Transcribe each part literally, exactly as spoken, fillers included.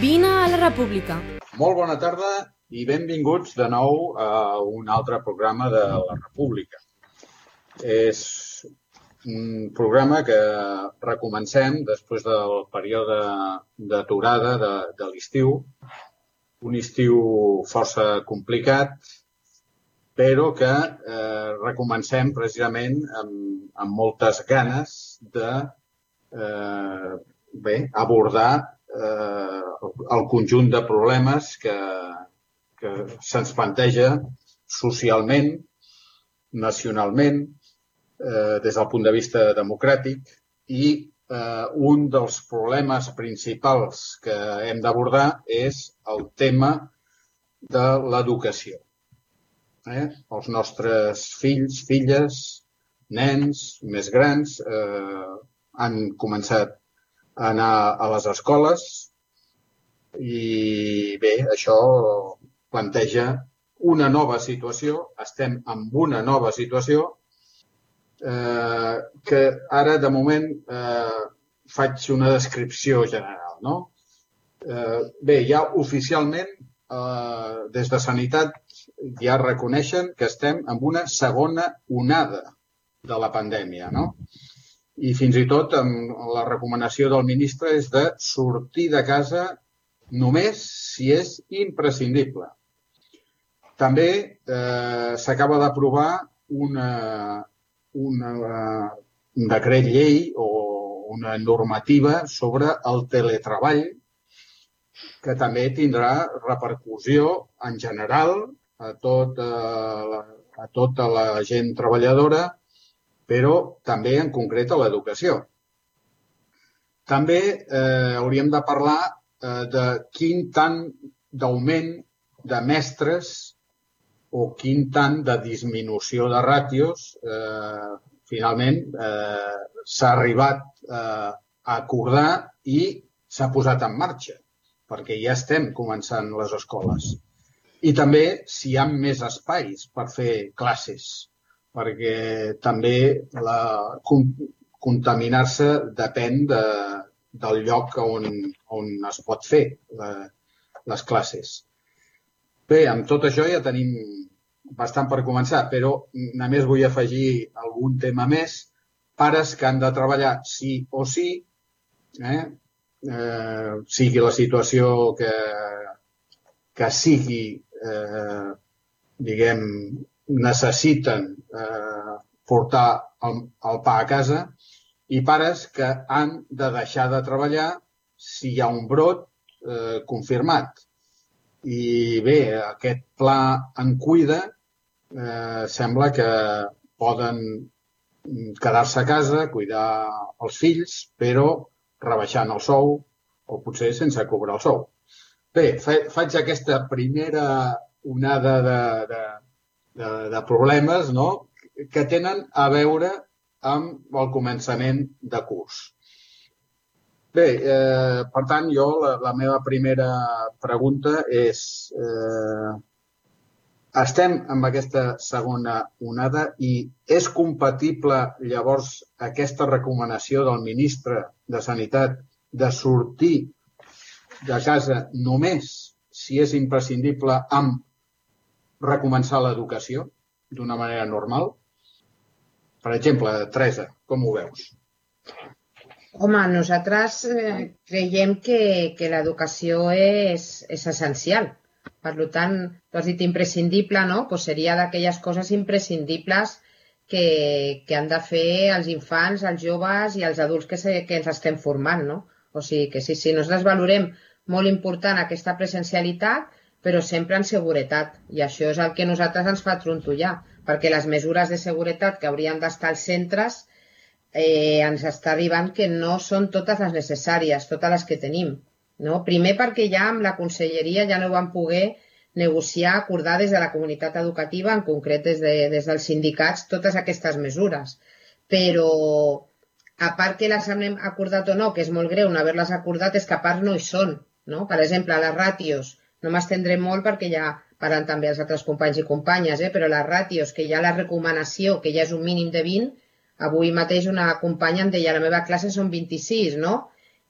Vine a la República. Molt bona tarda i benvinguts de nou a un altre programa de la República. És un programa que recomencem després del període d'aturada de, de l'estiu, un estiu força complicat, però que eh, recomencem precisament amb, amb moltes ganes de eh, bé, abordar eh, el conjunt de problemes que, que se'ns planteja socialment, nacionalment, eh, des del punt de vista democràtic, i eh, un dels problemes principals que hem d'abordar és el tema de l'educació. Eh? Els nostres fills, filles, nens més grans eh, han començat a anar a les escoles i bé, això planteja una nova situació, estem en una nova situació eh, que ara de moment eh, faig una descripció general, no? Eh, bé, ja oficialment eh, des de Sanitat ja reconeixen que estem en una segona onada de la pandèmia, no? I fins i tot la recomanació del ministre és de sortir de casa només si és imprescindible. També eh, s'acaba d'aprovar una, una, un decret llei o una normativa sobre el teletreball que també tindrà repercussió en general a, tot, a, a tota la gent treballadora, però també en concret a l'educació. També eh, hauríem de parlar eh, de quin tant d'augment de mestres o quin tant de disminució de ràtios eh, finalment eh, s'ha arribat eh, a acordar i s'ha posat en marxa, perquè ja estem començant les escoles. I també si hi ha més espais per fer classes, perquè també la, contaminar-se depèn de, del lloc on, on es pot fer la, les classes. Bé, amb tot això ja tenim bastant per començar, però només vull afegir algun tema més. Pares que han de treballar sí o sí, eh? Eh, sigui la situació que, que sigui, eh, diguem, necessiten eh, portar el, el pa a casa, i pares que han de deixar de treballar si hi ha un brot eh, confirmat. I bé, aquest pla en cuida eh, sembla que poden quedar-se a casa, cuidar els fills, però rebaixant el sou o potser sense cobrar el sou. Bé, faig aquesta primera onada de, de, de, de problemes, no?, que tenen a veure amb el començament de curs. Bé, eh, per tant, jo la, la meva primera pregunta és eh, estem amb aquesta segona onada i és compatible llavors aquesta recomanació del ministre de Sanitat de sortir de casa només si és imprescindible amb recomençar l'educació d'una manera normal? Per exemple, Teresa, com ho veus? Home, nosaltres eh, creiem que, que l'educació és, és essencial. Per tant, tu has dit imprescindible, no? Pues seria d'aquelles coses imprescindibles que, que han de fer els infants, els joves i els adults que, se, que ens estem formant, no? O sigui que sí, sí, nosaltres valorem molt important aquesta presencialitat, però sempre en seguretat. I això és el que a nosaltres ens fa trontollar, perquè les mesures de seguretat que haurien d'estar als centres eh, ens està arribant que no són totes les necessàries, totes les que tenim. No? Primer perquè ja amb la conselleria ja no van poder negociar, acordar des de la comunitat educativa, en concret des, de, des dels sindicats, totes aquestes mesures. Però a part que les hem acordat o no, que és molt greu no haver-les acordat, és que a part no hi són. No? Per exemple, les ràtios, no m'estendré molt perquè ja parlen també els altres companys i companyes, eh? Però les ràtios, que hi ha la recomanació, que ja és un mínim de vint, avui mateix una companya em deia, la meva classe són vint-i-sis, no?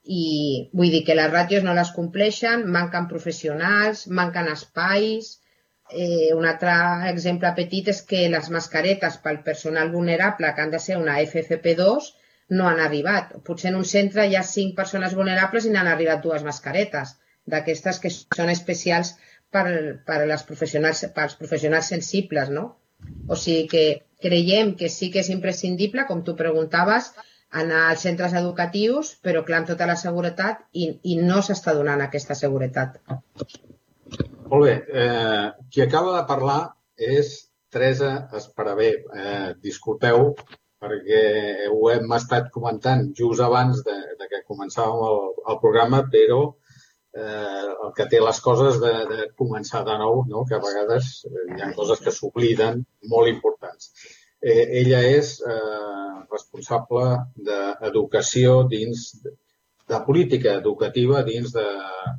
i vull dir que les ràtios no les compleixen, manquen professionals, manquen espais. Eh, un altre exemple petit és que les mascaretes pel personal vulnerable, que han de ser una F F P dos, no han arribat. Potser en un centre hi ha cinc persones vulnerables i n'han arribat dues mascaretes, d'aquestes que són especials per, per les professionals, pels professionals sensibles, no? O sigui que creiem que sí que és imprescindible, com tu preguntaves, anar als centres educatius, però clar, amb tota la seguretat, i, i no s'està donant aquesta seguretat. Molt bé. Eh, qui acaba de parlar és Teresa Esparabé. Eh, disculpeu, perquè ho hem estat comentant just abans de, de que començàvem el, el programa, però eh, el que té les coses de, de començar de nou, no? Que a vegades hi ha coses que s'obliden molt importants. Eh, ella és eh, responsable d'educació dins de, de política educativa dins de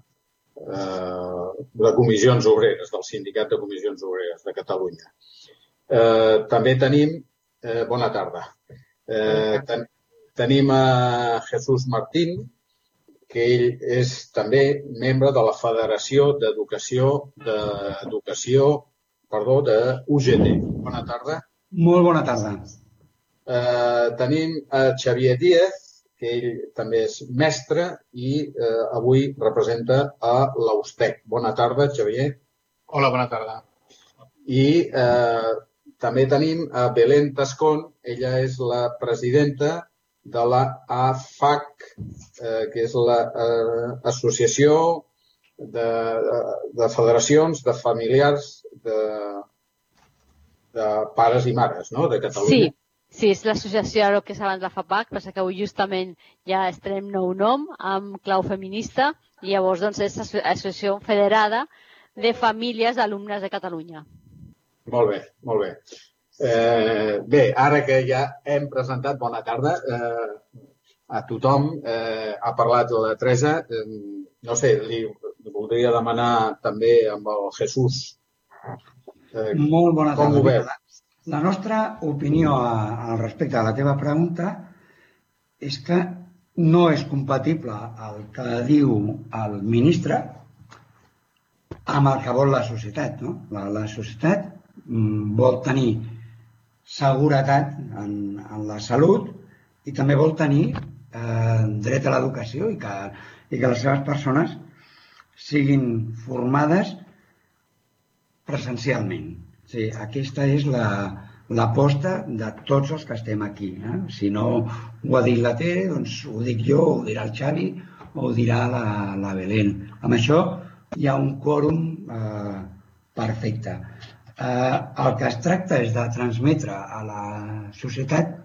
de Comissions Obreres, del Sindicat de Comissions Obreres de Catalunya. Eh, també tenim, eh, bona tarda, eh, ten, tenim a Jesús Martín, que ell és també membre de la Federació d'Educació d'Educació, perdó, de U G T. Bona tarda. Molt bona tarda. Eh, tenim a Xavier Díaz, que ell també és mestre i eh, avui representa a l'Austec. Bona tarda, Xavier. Hola, bona tarda. I eh, també tenim a Belén Tascón, ella és la presidenta de la A F A C, eh, que és l'Associació eh, de, de Federacions de Familiars de, de Pares i Mares, no?, de Catalunya. Sí. Sí, és l'associació, el que és abans la F A P A C, però que avui justament ja estrenem nou nom amb clau feminista i llavors doncs, és l'associació federada de famílies d'alumnes de Catalunya. Molt bé, molt bé. Eh, bé, ara que ja hem presentat, bona tarda eh, a tothom, eh, ha parlat la Teresa, eh, no sé, li voldria demanar també amb el Jesús. Eh, Molt bona tarda. Com ho veu? La nostra opinió al respecte de la teva pregunta és que no és compatible el que diu el ministre amb el que vol la societat. No? La, la societat vol tenir seguretat en, en la salut i també vol tenir eh, dret a l'educació i, que, i que les seves persones siguin formades presencialment. Sí, aquesta és l'aposta la, de tots els que estem aquí. Eh? Si no ho ha dit la Tere, doncs ho dic jo, ho dirà el Xavi o ho dirà la, la Belén. Amb això hi ha un quòrum eh, perfecte. Eh, el que es tracta és de transmetre a la societat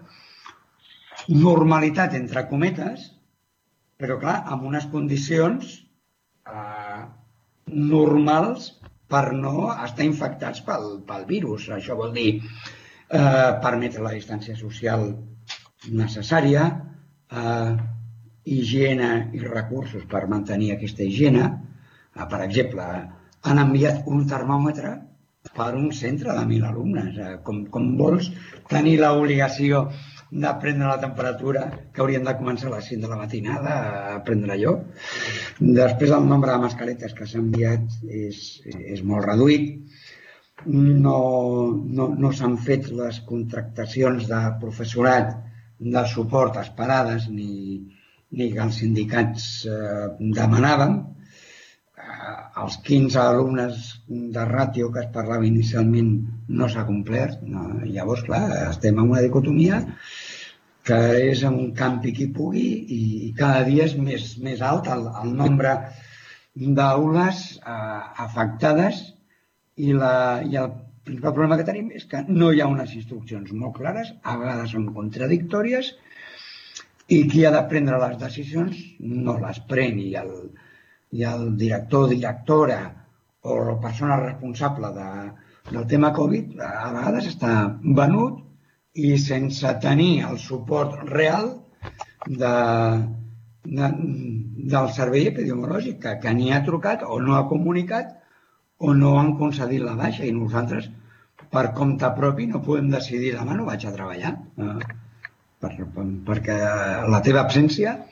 normalitat, entre cometes, però clar, amb unes condicions eh, normals per no estar infectats pel, pel virus. Això vol dir eh, permetre la distància social necessària, eh, higiene i recursos per mantenir aquesta higiene. Eh, per exemple, han enviat un termòmetre per un centre de mil alumnes. Eh, com, com vols tenir l'obligació de prendre la temperatura, que haurien de començar a les cinc de la matinada a prendre allò. Després el nombre de mascaretes que s'ha enviat és, és molt reduït. No, no, no s'han fet les contractacions de professorat de suport esperades ni, ni que els sindicats eh, demanàvem. Eh, els quinze alumnes de ràtio que es parlava inicialment no s'ha complert. No, llavors, clar, estem en una dicotomia que és un campi qui pugui i cada dia és més, més alt el, el nombre d'aules eh, afectades i, la, i el principal problema que tenim és que no hi ha unes instruccions molt clares, a vegades són contradictòries i qui ha de prendre les decisions no les pren i el, i el director o directora o la persona responsable de, del tema Covid a vegades està venut i sense tenir el suport real de, de, del servei epidemiològic que, que ni ha trucat o no ha comunicat o no han concedit la baixa i nosaltres per compte propi no podem decidir demà no vaig a treballar eh, per, per, perquè la teva absència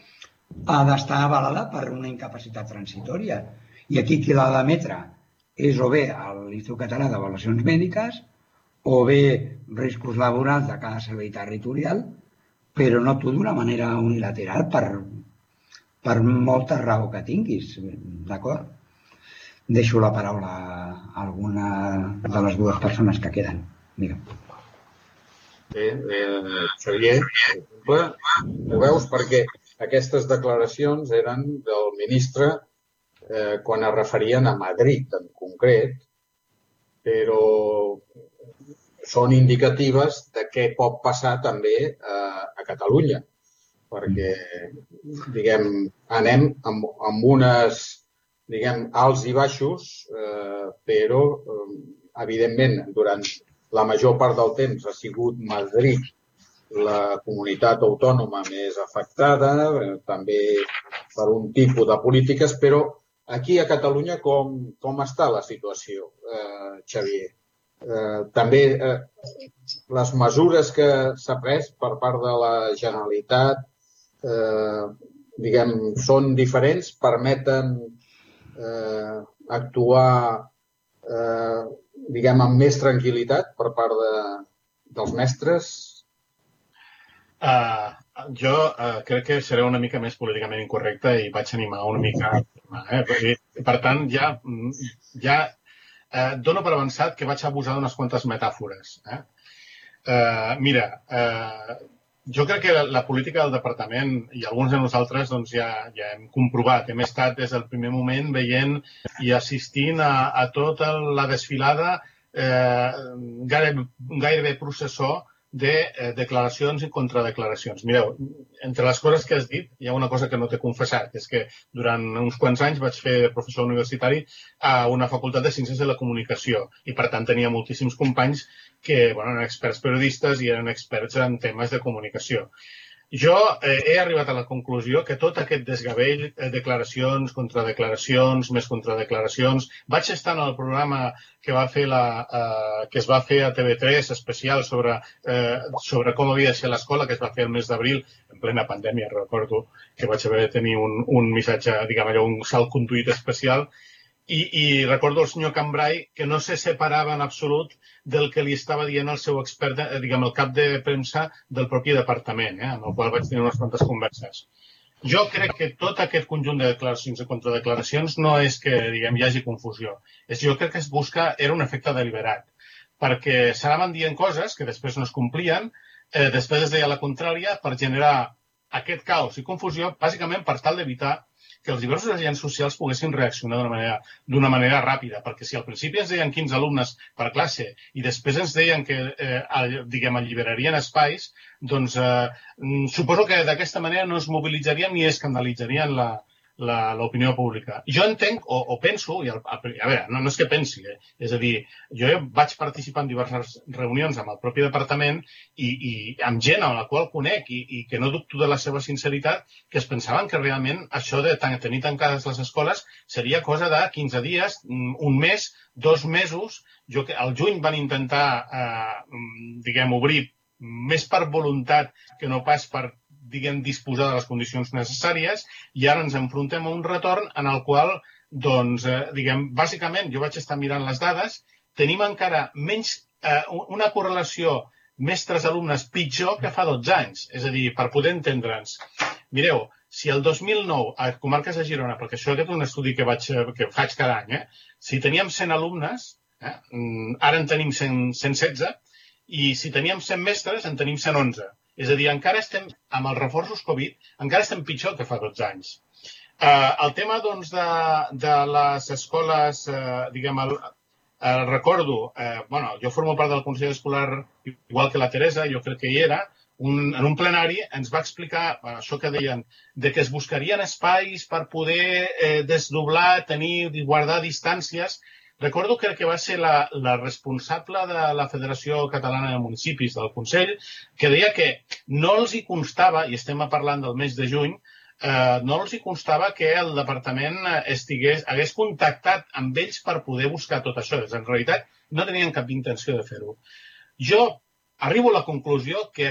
ha d'estar avalada per una incapacitat transitòria. I aquí qui l'ha d'emetre és o bé l'Institut Català d'Avaluacions Mèdiques o bé riscos laborals de cada servei territorial, però no tu d'una manera unilateral per, per molta raó que tinguis. D'acord? Deixo la paraula a alguna de les dues persones que queden. Mira. Bé, eh, Xavier, ho veus perquè aquestes declaracions eren del ministre eh, quan es referien a Madrid en concret, però són indicatives de què pot passar també eh, a Catalunya, perquè, diguem, anem amb, amb unes, diguem, alts i baixos, eh, però, eh, evidentment, durant la major part del temps ha sigut Madrid la comunitat autònoma més afectada, eh, també per un tipus de polítiques, però aquí a Catalunya com, com està la situació, eh, Xavier? Eh, també eh, les mesures que s'ha pres per part de la Generalitat eh, diguem, són diferents, permeten eh, actuar eh, diguem, amb més tranquil·litat per part de, dels mestres? Uh, jo uh, crec que seré una mica més políticament incorrecte i vaig animar una mica. Eh? Per, per tant, ja, ja uh, dono per avançat que vaig abusar d'unes quantes metàfores. Eh? Uh, mira, uh, jo crec que la, la política del departament i alguns de nosaltres doncs, ja, ja hem comprovat, hem estat des del primer moment veient i assistint a, a tota la desfilada eh, gairebé, gairebé processó de eh, declaracions i contradeclaracions. Mireu, entre les coses que has dit hi ha una cosa que no t'he confessat, que és que durant uns quants anys vaig fer de professor universitari a una facultat de Ciències de la Comunicació i per tant tenia moltíssims companys que bueno, eren experts periodistes i eren experts en temes de comunicació. Jo eh, he arribat a la conclusió que tot aquest desgavell, eh, declaracions, contradeclaracions, més contradeclaracions, vaig estar en el programa que va fer la, eh, que es va fer a T V tres especial sobre, eh, sobre com havia de ser l'escola, que es va fer el mes d'abril, en plena pandèmia, recordo que vaig haver de tenir un, un missatge, diguem allò, un salt conduït especial, I, i recordo el senyor Cambrai que no se separava en absolut del que li estava dient el seu expert, diguem, el cap de premsa del propi departament, eh, amb el qual vaig tenir unes quantes converses. Jo crec que tot aquest conjunt de declaracions i contradeclaracions no és que, diguem, hi hagi confusió. És, jo crec que es busca, era un efecte deliberat, perquè s'anaven dient coses que després no es complien, eh, després es deia la contrària per generar aquest caos i confusió, bàsicament per tal d'evitar que els diversos agents socials poguessin reaccionar d'una manera, d'una manera ràpida, perquè si al principi ens deien quinze alumnes per classe i després ens deien que eh, diguem, alliberarien espais, doncs eh, suposo que d'aquesta manera no es mobilitzarien ni escandalitzarien la, la, l'opinió pública. Jo entenc o, o penso, i a, a veure, no, no és que pensi, eh? És a dir, jo vaig participar en diverses reunions amb el propi departament i, i amb gent amb la qual conec i, i que no dubto de la seva sinceritat, que es pensaven que realment això de tenir tancades les escoles seria cosa de quinze dies, un mes, dos mesos. Jo que al juny van intentar, eh, diguem, obrir més per voluntat que no pas per diguem, disposar de les condicions necessàries, i ara ens enfrontem a un retorn en el qual, doncs, eh, diguem, bàsicament, jo vaig estar mirant les dades, tenim encara menys, eh, una correlació mestres-alumnes pitjor que fa dotze anys. És a dir, per poder entendre'ns. Mireu, si el dos mil nou, a comarques de Girona, perquè això aquest és un estudi que, vaig, que faig cada any, eh, si teníem cent alumnes, eh, ara en tenim cent, cent setze, i si teníem cent mestres, en tenim cent onze. És a dir, encara estem, amb els reforços Covid, encara estem pitjor que fa dotze anys. Eh, el tema, doncs, de, de les escoles, eh, diguem, el, eh, recordo, eh, bueno, jo formo part del Consell Escolar, igual que la Teresa, jo crec que hi era, un, en un plenari ens va explicar això que deien, de que es buscarien espais per poder eh, desdoblar, tenir, guardar distàncies. Recordo que, que va ser la, la responsable de la Federació Catalana de Municipis del Consell, que deia que no els hi constava, i estem parlant del mes de juny, eh, no els hi constava que el departament estigués, hagués contactat amb ells per poder buscar tot això. En realitat, no tenien cap intenció de fer-ho. Jo arribo a la conclusió que aquest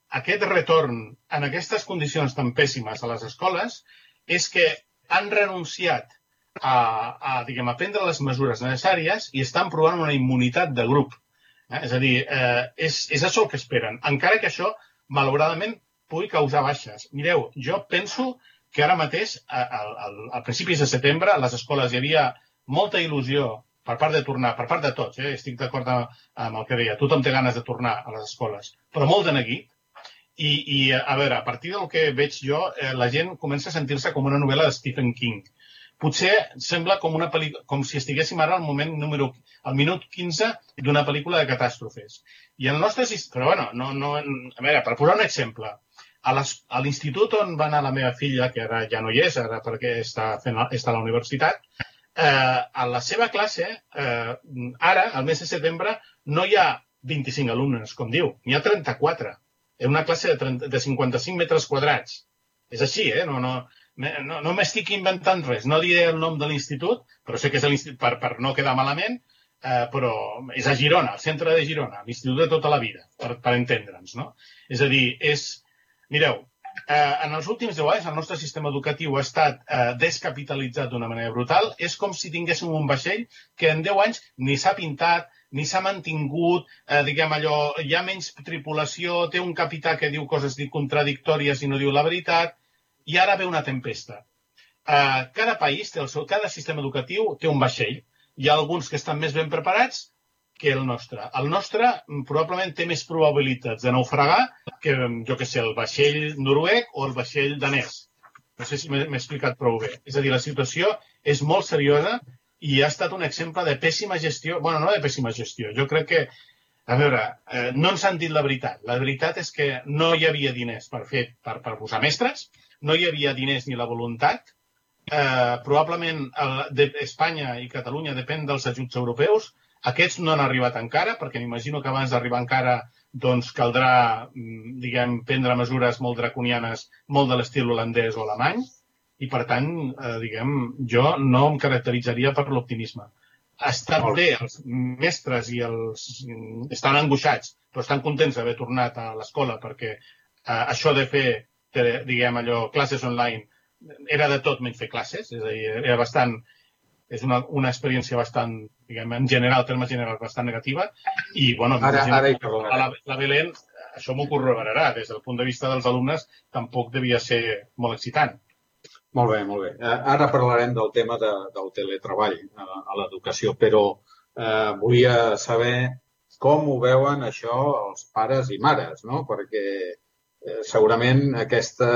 aquest retorn en aquestes condicions tan pèssimes a les escoles és que han renunciat a, a, diguem, a prendre les mesures necessàries i estan provant una immunitat de grup. Eh? És a dir, eh, és, és això el que esperen, encara que això, malauradament, pugui causar baixes. Mireu, jo penso que ara mateix, al, al, al principis de setembre, a les escoles hi havia molta il·lusió per part de tornar, per part de tots, eh? Estic d'acord amb el que deia, tothom té ganes de tornar a les escoles, però molt de neguit. I, i a veure, a partir del que veig jo, eh, la gent comença a sentir-se com una novel·la de Stephen King. Potser sembla com, una com si estiguéssim ara al moment número, al minut quinze d'una pel·lícula de catàstrofes. I el nostre... Però bueno, no, no, a veure, per posar un exemple, a l'institut on va anar la meva filla, que ara ja no hi és, ara perquè està, fent, està a la universitat, eh, a la seva classe, eh, ara, al mes de setembre, no hi ha vint-i-cinc alumnes, com diu, n'hi ha trenta-quatre. En una classe de, trenta, de cinquanta-cinc metres quadrats. És així, eh? No, no, no, no m'estic inventant res. No diré el nom de l'institut, però sé que és l'institut per, per no quedar malament, eh, però és a Girona, al centre de Girona, l'institut de tota la vida, per, per entendre'ns, no? És a dir, és... Mireu, eh, en els últims deu anys el nostre sistema educatiu ha estat eh, descapitalitzat d'una manera brutal. És com si tinguéssim un vaixell que en deu anys ni s'ha pintat, ni s'ha mantingut, eh, diguem allò, hi ha menys tripulació, té un capità que diu coses contradictòries i no diu la veritat, i ara ve una tempesta. Eh, cada país, té el seu, cada sistema educatiu té un vaixell. Hi ha alguns que estan més ben preparats que el nostre. El nostre probablement té més probabilitats de naufragar que, jo què sé, el vaixell noruec o el vaixell danès. No sé si m'he explicat prou bé. És a dir, la situació és molt seriosa i ha estat un exemple de pèssima gestió. Bueno, no de pèssima gestió. Jo crec que, a veure, eh, no ens han dit la veritat. La veritat és que no hi havia diners per fer, per, per posar mestres, no hi havia diners ni la voluntat. Eh, probablement el, de, Espanya i Catalunya depèn dels ajuts europeus. Aquests no han arribat encara, perquè m'imagino que abans d'arribar encara doncs caldrà, diguem, prendre mesures molt draconianes, molt de l'estil holandès o alemany. I, per tant, eh, diguem, jo no em caracteritzaria per l'optimisme. Ha estat bé, els mestres i els... estan angoixats, però estan contents d'haver tornat a l'escola perquè eh, això de fer, diguem, allò, classes online, era de tot menys fer classes, és a dir, era bastant... és una, una experiència bastant, diguem, en general, en termes generals, bastant negativa. I, bueno, ara, ara hi la, la Belén, això m'ho corroborarà. Des del punt de vista dels alumnes, tampoc devia ser molt excitant. Molt bé, molt bé. Ara parlarem del tema de, del teletreball a, a l'educació, però eh, volia saber com ho veuen això els pares i mares, no? Perquè eh, segurament aquesta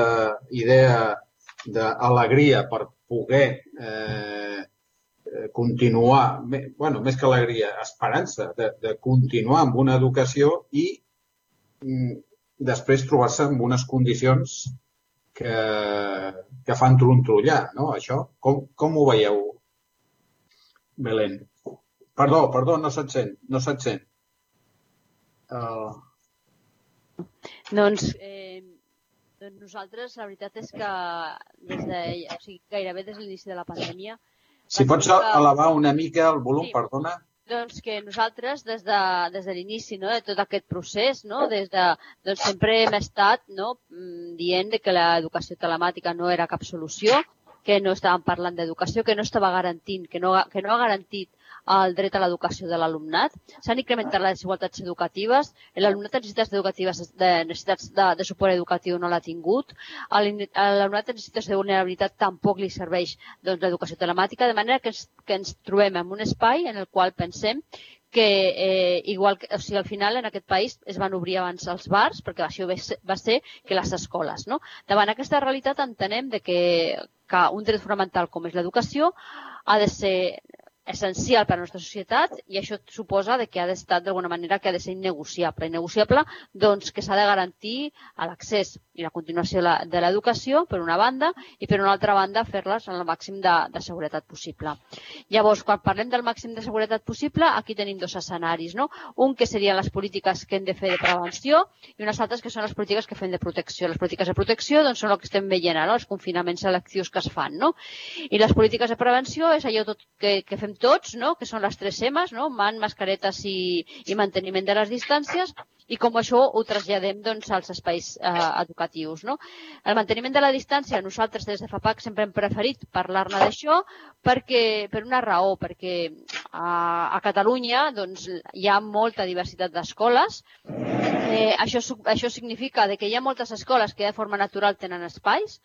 idea d'alegria per poder eh, continuar, bueno, més que alegria, esperança de, de continuar amb una educació i mm, després trobar-se en unes condicions que, que fan trontrollar, no? Això, com, com ho veieu, Belén? Perdó, perdó, no se't sent, no se't sent. Uh... Doncs, eh, doncs nosaltres, la veritat és que des de, o sigui, gairebé des de l'inici de la pandèmia. Si pots elevar una mica el volum, sí. Perdona. Doncs que nosaltres, des de, des de l'inici, no, de tot aquest procés, no, des de, doncs sempre hem estat, no, dient que l'educació telemàtica no era cap solució, que no estàvem parlant d'educació, que no estava garantint, que no, que no ha garantit el dret a l'educació de l'alumnat. S'han incrementat les desigualtats educatives, l'alumnat de necessitats educatives de necessitats de, de suport educatiu no l'ha tingut, l'alumnat de necessitats de vulnerabilitat tampoc li serveix doncs, l'educació telemàtica, de manera que ens, que ens trobem en un espai en el qual pensem que eh, igual que, o sigui, al final en aquest país es van obrir abans els bars, perquè això va ser que les escoles, no? Davant aquesta realitat entenem de que, que un dret fonamental com és l'educació ha de ser essencial per a la nostra societat i això suposa de que ha d'estar d'alguna manera que ha de ser innegociable. Innegociable doncs que s'ha de garantir l'accés i la continuació de l'educació per una banda i per una altra banda fer-les en el màxim de, de seguretat possible. Llavors, quan parlem del màxim de seguretat possible, aquí tenim dos escenaris, no? Un que serien les polítiques que hem de fer de prevenció i unes altres que són les polítiques que fem de protecció. Les polítiques de protecció doncs, són el que estem veient ara, no? Els confinaments selectius que es fan, no? I les polítiques de prevenció és allò tot que, que fem tots, no? Que són les tres emes, no? Man, mascaretes i, i manteniment de les distàncies. i com això ho traslladem doncs, als espais eh, educatius. No? El manteniment de la distància, nosaltres des de FAPAC sempre hem preferit parlar-ne d'això perquè, per una raó, perquè a, a Catalunya doncs, hi ha molta diversitat d'escoles. Eh, això, això significa que hi ha moltes escoles que de forma natural tenen espais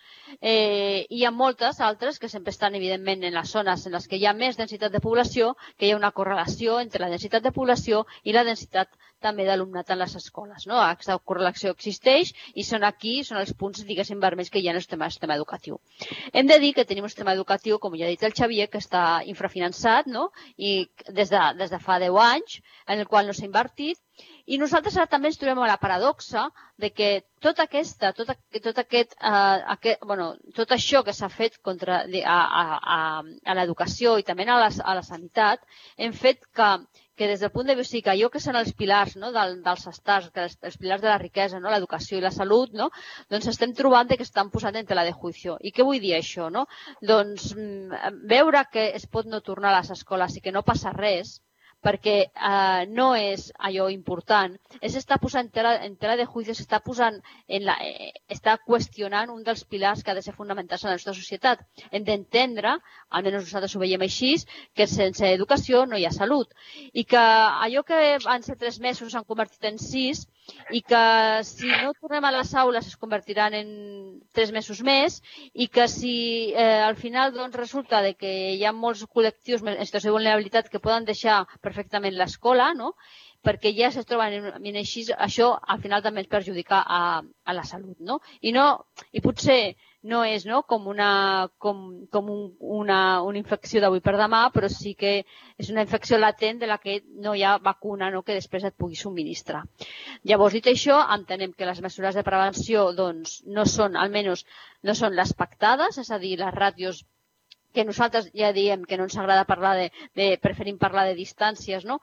eh, i hi ha moltes altres que sempre estan evidentment en les zones en les que hi ha més densitat de població, que hi ha una correlació entre la densitat de població i la densitat també d'alumnat en les escoles. No? Aquesta correlació existeix i són aquí, són els punts, diguéssim, vermells que hi ha en el sistema, sistema educatiu. Hem de dir que tenim un sistema educatiu, com ja ha dit el Xavier, que està infrafinançat, no? I des de, des de fa deu anys, en el qual no s'ha invertit. I nosaltres ara també ens trobem a la paradoxa de que tota aquesta, tot, tot, aquest, uh, aquest, bueno, tot això que s'ha fet contra, a, a, a, a l'educació i també a la, a la sanitat, hem fet que, que des del punt de vista que allò que són els pilars, no, del, dels estats, que els, els pilars de la riquesa, no, l'educació i la salut, no, doncs estem trobant que estan posant en tela de juicio. I què vull dir això? No? Doncs veure que es pot no tornar a les escoles i que no passa res, perquè eh, no és allò important, és estar posant en tela, en tela de juicio, s'està posant en la, eh, està qüestionant un dels pilars que ha de ser fonamentals en la nostra societat. Hem d'entendre, almenys nosaltres ho veiem així, que sense educació no hi ha salut. I que allò que van ser tres mesos s'han convertit en sis i que si no tornem a les aules es convertiran en tres mesos més i que si eh, al final doncs, resulta de que hi ha molts col·lectius en situació de vulnerabilitat que poden deixar perfectament l'escola, no? Perquè ja es troben en, en així, això al final també ens perjudica a, a la salut, no? I, no, i potser no és no, com, una, com, com un, una, una infecció d'avui per demà, però sí que és una infecció latent de la que no hi ha vacuna no, que després et pugui subministrar. Llavors, dit això, entenem que les mesures de prevenció doncs, no són, almenys, no són les pactades, és a dir, les ràtios que nosaltres ja diem que no ens agrada parlar de, de preferim parlar de distàncies, no?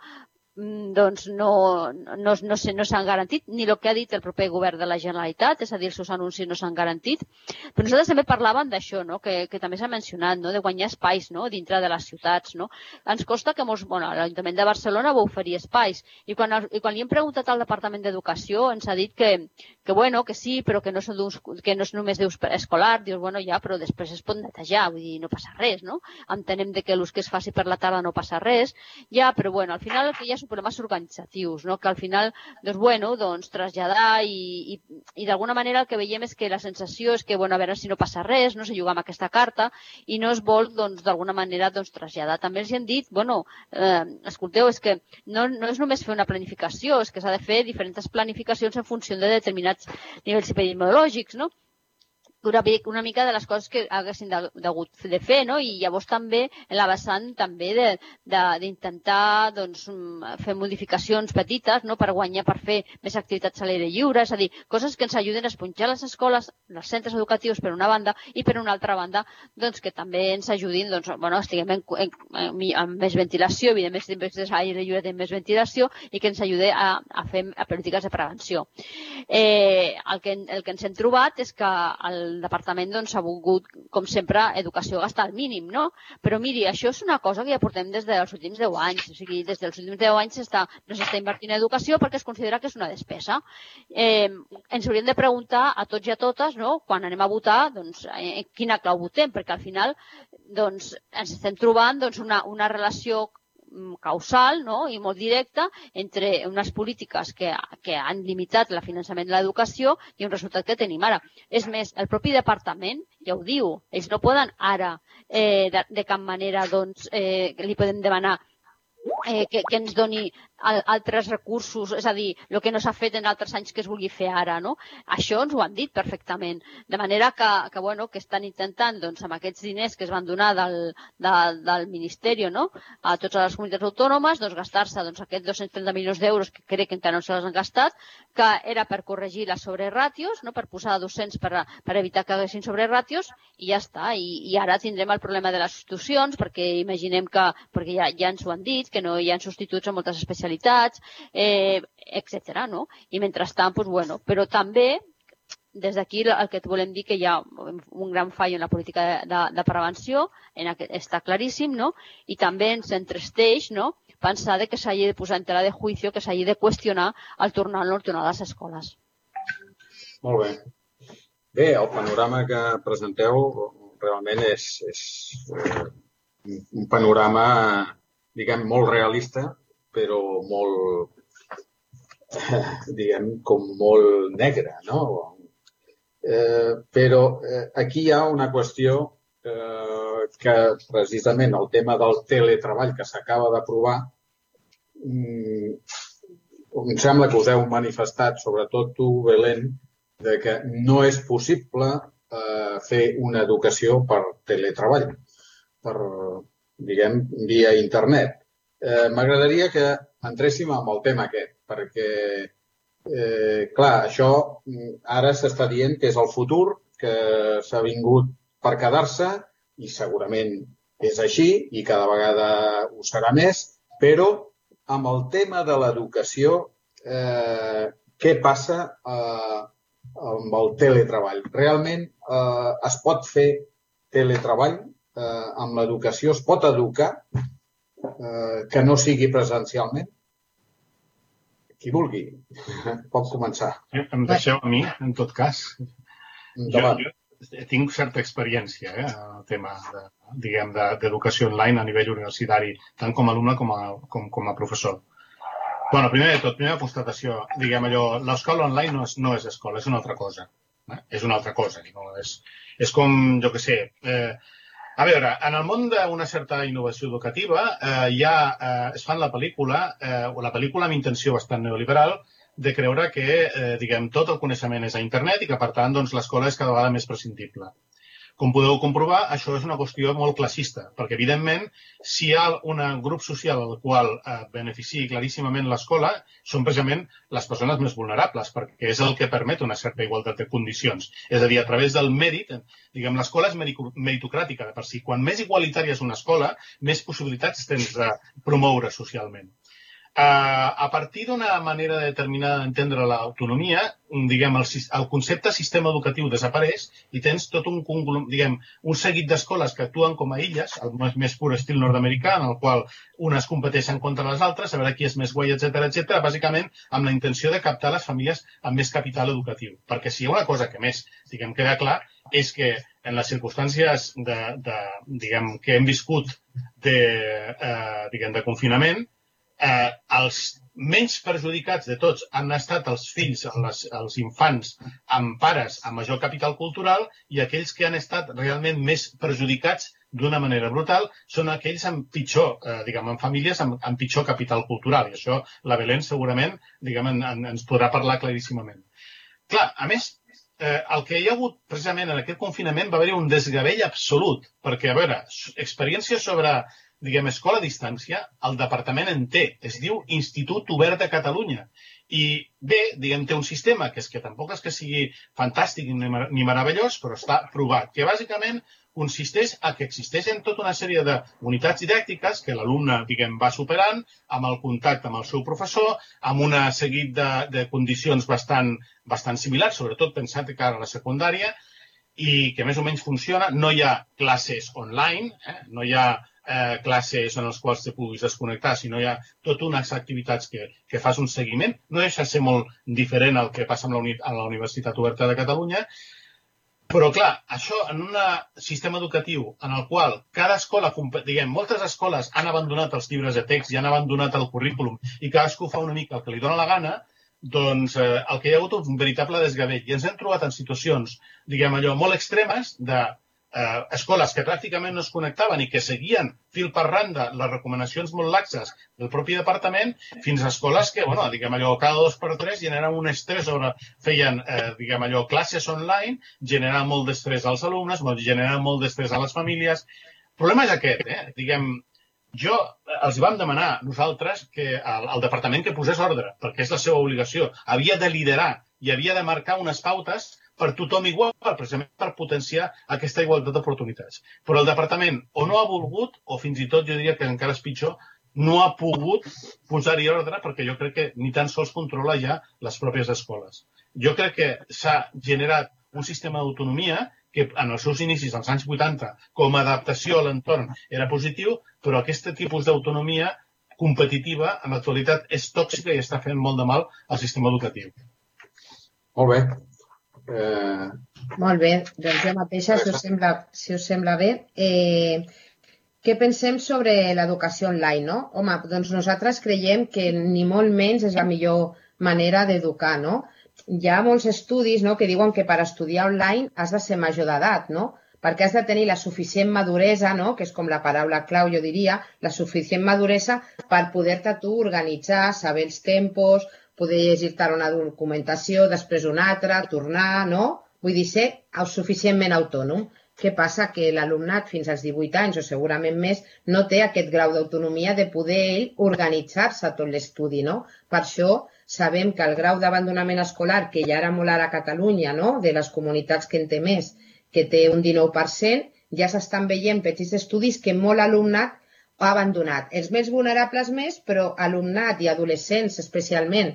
doncs no, no, no, sé, no s'han garantit, ni el que ha dit el proper govern de la Generalitat, és a dir, els seus anuncis no s'han garantit. Però nosaltres també parlàvem d'això, no? que, que també s'ha mencionat, no? de guanyar espais no? dintre de les ciutats. No? Ens costa que molts, bueno, l'Ajuntament de Barcelona va oferir espais, i quan, i quan li hem preguntat al Departament d'Educació ens ha dit que, que, bueno, que sí, però que no, són que no és només d'ús escolar. Dius, bueno, ja, però després es pot netejar, vull dir, no passa res, no? Entenem de que l'ús que es faci per la tarda no passa res, ja, però bueno, al final el que hi ha són problemes organitzatius, no? que al final doncs, bueno, doncs, traslladar i, i, i d'alguna manera el que veiem és que la sensació és que bueno, a veure si no passa res, no se juga amb aquesta carta i no es vol doncs, d'alguna manera doncs, traslladar. També els hi han dit, bueno, eh, escolteu, és que no, no és només fer una planificació, és que s'ha de fer diferents planificacions en funció de determinats nivells epidemiològics, no? Una, una mica de les coses que haguessin degut de fer, no? I llavors també en la vessant també d'intentar doncs, fer modificacions petites no? per guanyar, per fer més activitats a l'aire lliure, és a dir, coses que ens ajuden a esponjar les escoles, els centres educatius per una banda i per una altra banda doncs, que també ens ajudin, doncs, bueno, estiguem en, en, en, en més ventilació, evidentment si més aire lliure tenim més ventilació i que ens ajudi a, a fer a polítiques de prevenció. Eh, el, que, el que ens hem trobat és que el el departament doncs, ha volgut, com sempre, educació gastar al mínim, no? Però miri, això és una cosa que ja portem des dels últims deu anys. O sigui, des dels últims deu anys s'està, no s'està invertint en educació perquè es considera que és una despesa. Eh, ens hauríem de preguntar a tots i a totes, no? Quan anem a votar, doncs, en quina clau votem, perquè al final doncs, ens estem trobant doncs, una, una relació causal no? i molt directa entre unes polítiques que, que han limitat el finançament de l'educació i un resultat que tenim ara. És més, el propi departament ja ho diu, ells no poden ara eh, de, de cap manera doncs, eh, li podem demanar eh, que, que ens doni altres recursos, és a dir, el que no s'ha fet en altres anys que es vulgui fer ara, no? Això ens ho han dit perfectament. De manera que, que, bueno, que estan intentant, doncs, amb aquests diners que es van donar del, del, del Ministeri, no?, a totes les comunitats autònomes, doncs, gastar-se doncs, aquests dos-cents trenta milions d'euros que crec que encara no se les han gastat, que era per corregir les sobreràtios, no?, per posar docents per, per evitar que haguessin sobreràtios, i ja està. I, i ara tindrem el problema de les substitucions, perquè imaginem que, perquè ja, ja ens ho han dit, que no hi ha substituts en moltes especialitats, eh, etcètera, no? I mentrestant, doncs, bueno, però també des d'aquí el que et volem dir que hi ha un gran fall en la política de, de, de prevenció, en aquest, està claríssim, no? I també ens entristeix, no?, pensar de que s'hagi de posar en tela de juicio, que s'hagi de qüestionar el tornar-lo a tornar a les escoles. Molt bé. Bé, el panorama que presenteu realment és, és eh, un panorama, diguem, molt realista, però molt, eh, diguem, com molt negre, no? Eh, però eh, aquí hi ha una qüestió eh, que precisament el tema del teletreball que s'acaba d'aprovar, mm, em sembla que us heu manifestat, sobretot tu, Belén, de que no és possible eh, fer una educació per teletreball, per, diguem, via internet. Eh, M'agradaria que entréssim amb el tema aquest, perquè, eh, clar, això ara s'està dient que és el futur, que s'ha vingut per quedar-se, i segurament és així, i cada vegada ho serà més, però amb el tema de l'educació, eh, què passa eh, amb el teletreball? Realment eh, es pot fer teletreball eh, amb l'educació? Es pot educar eh, que no sigui presencialment? Qui vulgui pot començar. Em deixeu a mi, en tot cas. Jo, jo tinc certa experiència eh, en el tema de, diguem, d'educació online a nivell universitari, tant com a alumne com a, com, com a professor. Bueno, primer de tot, primera constatació, diguem allò, l'escola online no és, no és escola, és una altra cosa. Eh? És una altra cosa. No? És, és com, jo què sé, eh, a veure, en el món d'una certa innovació educativa eh, ja eh, es fan la pel·lícula, eh, o la pel·lícula amb intenció bastant neoliberal, de creure que, eh, diguem, tot el coneixement és a internet i que, per tant, doncs, l'escola és cada vegada més prescindible. Com podeu comprovar, això és una qüestió molt classista, perquè, evidentment, si hi ha un grup social al qual eh, beneficiï claríssimament l'escola, són precisament les persones més vulnerables, perquè és el que permet una certa igualtat de condicions. És a dir, a través del mèrit, diguem, l'escola és meritocràtica de per si. Quan més igualitària és una escola, més possibilitats tens de promoure socialment. Uh, a partir d'una manera determinada d'entendre l'autonomia, diguem, el, el concepte sistema educatiu desapareix i tens tot un, diguem, un seguit d'escoles que actuen com a illes, el més pur estil nord-americà, en el qual unes competeixen contra les altres, a veure qui és més guai, etcètera, etcètera, bàsicament amb la intenció de captar les famílies amb més capital educatiu. Perquè si hi ha una cosa que més, diguem, queda clar, és que en les circumstàncies de, de, diguem, que hem viscut de, eh, diguem, de confinament, Eh, els menys perjudicats de tots han estat els fills, les, els infants amb pares amb major capital cultural, i aquells que han estat realment més perjudicats d'una manera brutal són aquells amb pitjor, eh, diguem, amb famílies amb, amb pitjor capital cultural. I això la Belén segurament, diguem, en, en, ens podrà parlar claríssimament. Clar, a més, eh, el que hi ha hagut precisament en aquest confinament va haver-hi un desgavell absolut, perquè, a veure, experiència sobre, diguem, escola a distància, el departament en té, es diu Institut Obert de Catalunya. I bé, diguem, té un sistema que és que tampoc és que sigui fantàstic ni, mar ni meravellós, però està provat, que bàsicament consisteix a que existeixen tota una sèrie d'unitats didàctiques que l'alumne, diguem, va superant amb el contacte amb el seu professor, amb un seguit de, de condicions bastant, bastant similars, sobretot pensant que ara a la secundària, i que més o menys funciona. No hi ha classes online, eh? No hi ha Eh, classes en les quals te puguis desconnectar, sinó hi ha totes unes activitats que, que fas un seguiment. No deixa de ser molt diferent al que passa amb la, uni a la Universitat Oberta de Catalunya, però clar, això en un sistema educatiu en el qual cada escola, diguem, moltes escoles han abandonat els llibres de text i han abandonat el currículum i cadascú fa una mica el que li dóna la gana, doncs eh, el que hi ha hagut un veritable desgavell. I ens hem trobat en situacions, diguem allò, molt extremes de Eh, escoles que pràcticament no es connectaven i que seguien fil per randa les recomanacions molt laxes del propi departament, fins a escoles que, bueno, diguem allò, cada dos per tres generen un estrès sobre, feien, eh, diguem allò, classes online, generen molt d'estrès als alumnes, generen molt d'estrès a les famílies. El problema és aquest, eh? Diguem, jo els vam demanar nosaltres que el, el departament que posés ordre, perquè és la seva obligació, havia de liderar i havia de marcar unes pautes per tothom igual, precisament per potenciar aquesta igualtat d'oportunitats. Però el departament o no ha volgut, o fins i tot jo diria que encara és pitjor, no ha pogut posar-hi ordre, perquè jo crec que ni tan sols controla ja les pròpies escoles. jo crec que s'ha generat un sistema d'autonomia que en els seus inicis, als anys vuitanta, com a adaptació a l'entorn era positiu, però aquest tipus d'autonomia competitiva en l'actualitat és tòxica i està fent molt de mal al sistema educatiu. Molt bé. Eh... Molt bé, doncs jo mateixa, si us sembla, si us sembla bé. Eh, què pensem sobre l'educació online, no? Home, doncs nosaltres creiem que ni molt menys és la millor manera d'educar, no? Hi ha molts estudis, no?, que diuen que per estudiar online has de ser major d'edat, no? Perquè has de tenir la suficient maduresa, no?, que és com la paraula clau, jo diria, la suficient maduresa per poder-te tu organitzar, saber els tempos, poder llegir-te una documentació, després una altra, tornar, no? Vull dir, ser suficientment autònom. Què passa? Que l'alumnat fins als divuit anys, o segurament més, no té aquest grau d'autonomia de poder ell organitzar-se tot l'estudi, no? Per això sabem que el grau d'abandonament escolar, que ja era molt ara a Catalunya, no?, de les comunitats que en té més, que té un dinou per cent, ja s'estan veient petits estudis que molt alumnat ha abandonat. Els més vulnerables més, però alumnat i adolescents especialment,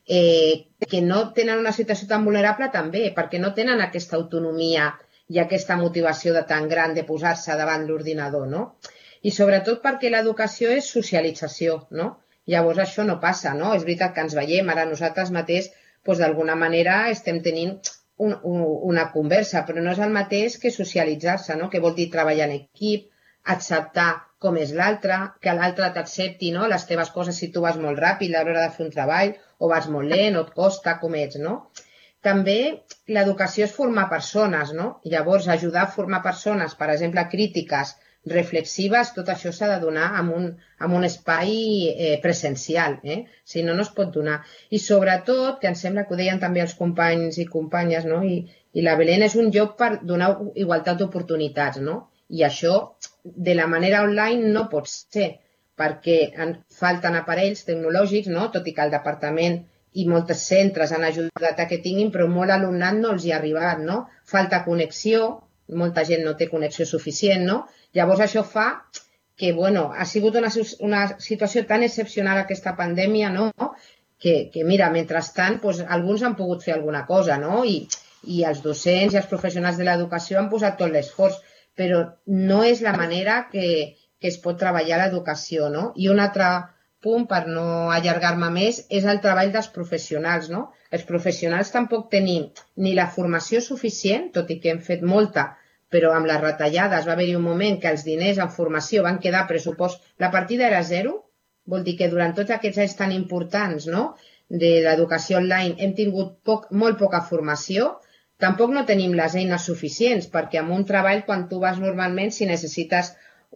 eh, que no tenen una situació tan vulnerable també, perquè no tenen aquesta autonomia i aquesta motivació de tan gran de posar-se davant l'ordinador, no? I sobretot perquè l'educació és socialització, no? Llavors això no passa, no? És veritat que ens veiem, ara nosaltres mateix, doncs d'alguna manera estem tenint un, un, una conversa, però no és el mateix que socialitzar-se, no? Que vol dir treballar en equip, acceptar com és l'altre, que l'altre t'accepti, no?, les teves coses si tu vas molt ràpid a l'hora de fer un treball, o vas molt lent, o et costa, com ets, no? També l'educació és formar persones, no? Llavors, ajudar a formar persones, per exemple, crítiques, reflexives, tot això s'ha de donar en un, en un espai eh, presencial, eh? Si no, no es pot donar. I sobretot, que em sembla que ho deien també els companys i companyes, no?, I, i la Belén, és un lloc per donar igualtat d'oportunitats, no? I això, de la manera online, no pot ser, perquè en falten aparells tecnològics, no?, tot i que el departament i molts centres han ajudat a que tinguin, però molt alumnat no els hi ha arribat, no? Falta connexió, molta gent no té connexió suficient, no? Llavors això fa que, bueno, ha sigut una, una situació tan excepcional aquesta pandèmia, no?, que, que mira, mentrestant, doncs, alguns han pogut fer alguna cosa, no?, I, i els docents i els professionals de l'educació han posat tot l'esforç, però no és la manera que, que es pot treballar l'educació, no? I un altre punt, per no allargar-me més, és el treball dels professionals, no? Els professionals tampoc tenim ni la formació suficient, tot i que hem fet molta, però amb les retallades va haver-hi un moment que els diners en formació van quedar pressupost, la partida era zero, vol dir que durant tots aquests anys tan importants, no?, de l'educació online hem tingut poc, molt poca formació, tampoc no tenim les eines suficients, perquè amb un treball, quan tu vas normalment, si necessites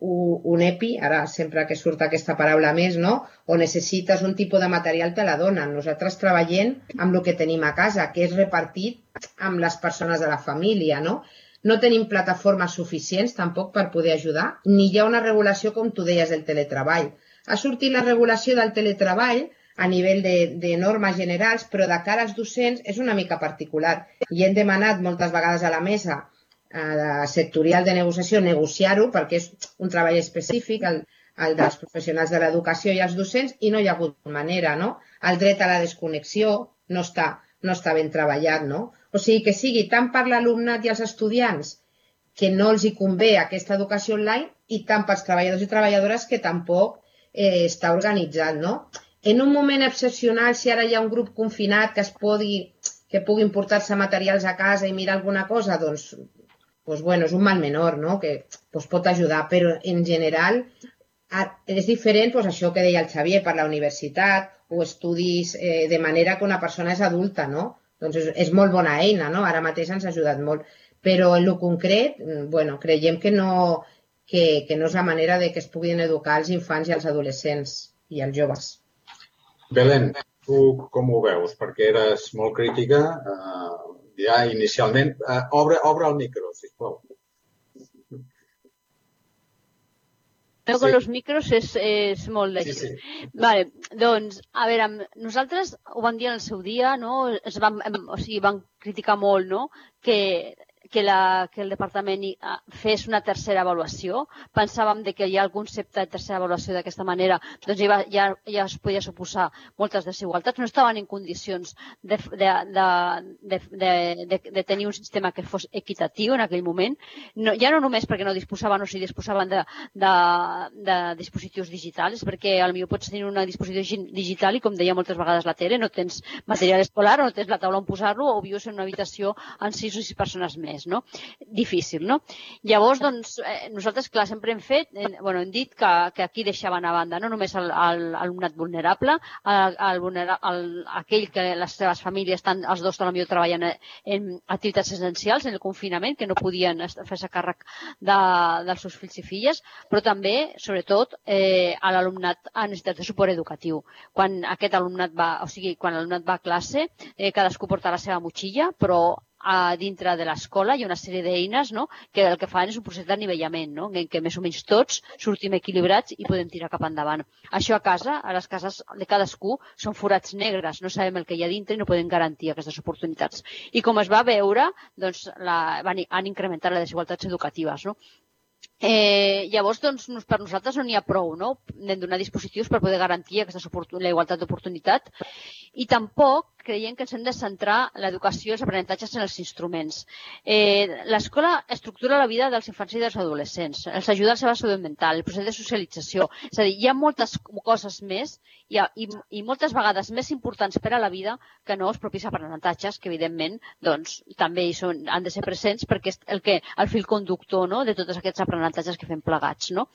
un E P I, ara sempre que surt aquesta paraula més, no?, o necessites un tipus de material, te la donen. Nosaltres treballem amb el que tenim a casa, que és repartit amb les persones de la família, no? No tenim plataformes suficients tampoc per poder ajudar, ni hi ha una regulació, com tu deies, del teletreball. Ha sortit la regulació del teletreball a nivell de, de normes generals, però de cara als docents és una mica particular. I hem demanat moltes vegades a la mesa eh, sectorial de negociació negociar-ho, perquè és un treball específic, el, el dels professionals de l'educació i els docents, i no hi ha hagut manera, no? El dret a la desconnexió no està, no està ben treballat, no? O sigui, que sigui tant per l'alumnat i els estudiants que no els hi convé aquesta educació online i tant pels treballadors i treballadores que tampoc eh, està organitzat, no? En un moment excepcional, si ara hi ha un grup confinat que es pugui, que puguin portar-se materials a casa i mirar alguna cosa, doncs, doncs bueno, és un mal menor, no?, que doncs pot ajudar, però en general és diferent doncs, això que deia el Xavier per la universitat o estudis eh, de manera que una persona és adulta, no? Doncs és, és molt bona eina, no? Ara mateix ens ha ajudat molt. Però en el concret, bueno, creiem que no, que, que no és la manera de que es puguin educar els infants i els adolescents i els joves. Belén, tu com ho veus? Perquè eres molt crítica, eh, ja inicialment. Eh, obre, obre el micro, sisplau. Però con los micros és, és molt d'això. Sí, sí. Vale, doncs, a veure, nosaltres ho vam dir en el seu dia, no? Es van, o sigui, van criticar molt, no?, que que, la, que el departament fes una tercera avaluació. Pensàvem de que ja el concepte de tercera avaluació d'aquesta manera doncs ja, ja, ja es podia suposar moltes desigualtats. No estaven en condicions de, de, de, de, de, de, de tenir un sistema que fos equitatiu en aquell moment. No, ja no només perquè no disposaven o si disposaven de, de, de dispositius digitals, perquè potser pots tenir una disposició digital i, com deia moltes vegades la Tere, no tens material escolar o no tens la taula on posar-lo o vius en una habitació amb sis o sis persones més. No? Difícil, no? Llavors, doncs, eh, nosaltres, clar, sempre hem fet, eh, bueno, hem dit que, que aquí deixaven a banda no només l'alumnat vulnerable, el, el vulnera, el, aquell que les seves famílies, estan, els dos potser treballen en activitats essencials, en el confinament, que no podien fer-se càrrec de, dels seus fills i filles, però també, sobretot, eh, a l'alumnat a necessitats de suport educatiu. Quan aquest alumnat va, o sigui, quan l'alumnat va a classe, eh, cadascú porta la seva motxilla, però a dintre de l'escola hi ha una sèrie d'eines, no?, que el que fan és un procés d'anivellament, no?, en què més o menys tots sortim equilibrats i podem tirar cap endavant. Això a casa, a les cases de cadascú, són forats negres, no sabem el que hi ha dintre i no podem garantir aquestes oportunitats. I com es va veure, doncs la, van, han incrementat les desigualtats educatives, no? Eh, llavors, doncs, per nosaltres no n'hi ha prou, no?, de donar dispositius per poder garantir aquesta la igualtat d'oportunitat, i tampoc creiem que ens hem de centrar l'educació i els aprenentatges en els instruments. Eh, L'escola estructura la vida dels infants i dels adolescents, els ajuda a la seva salut mental, el procés de socialització. És a dir, hi ha moltes coses més i, i, i moltes vegades més importants per a la vida que no els propis aprenentatges, que evidentment doncs, també hi són, han de ser presents perquè és el, que, el fil conductor, no?, de tots aquests aprenentatges que fem plegats. No?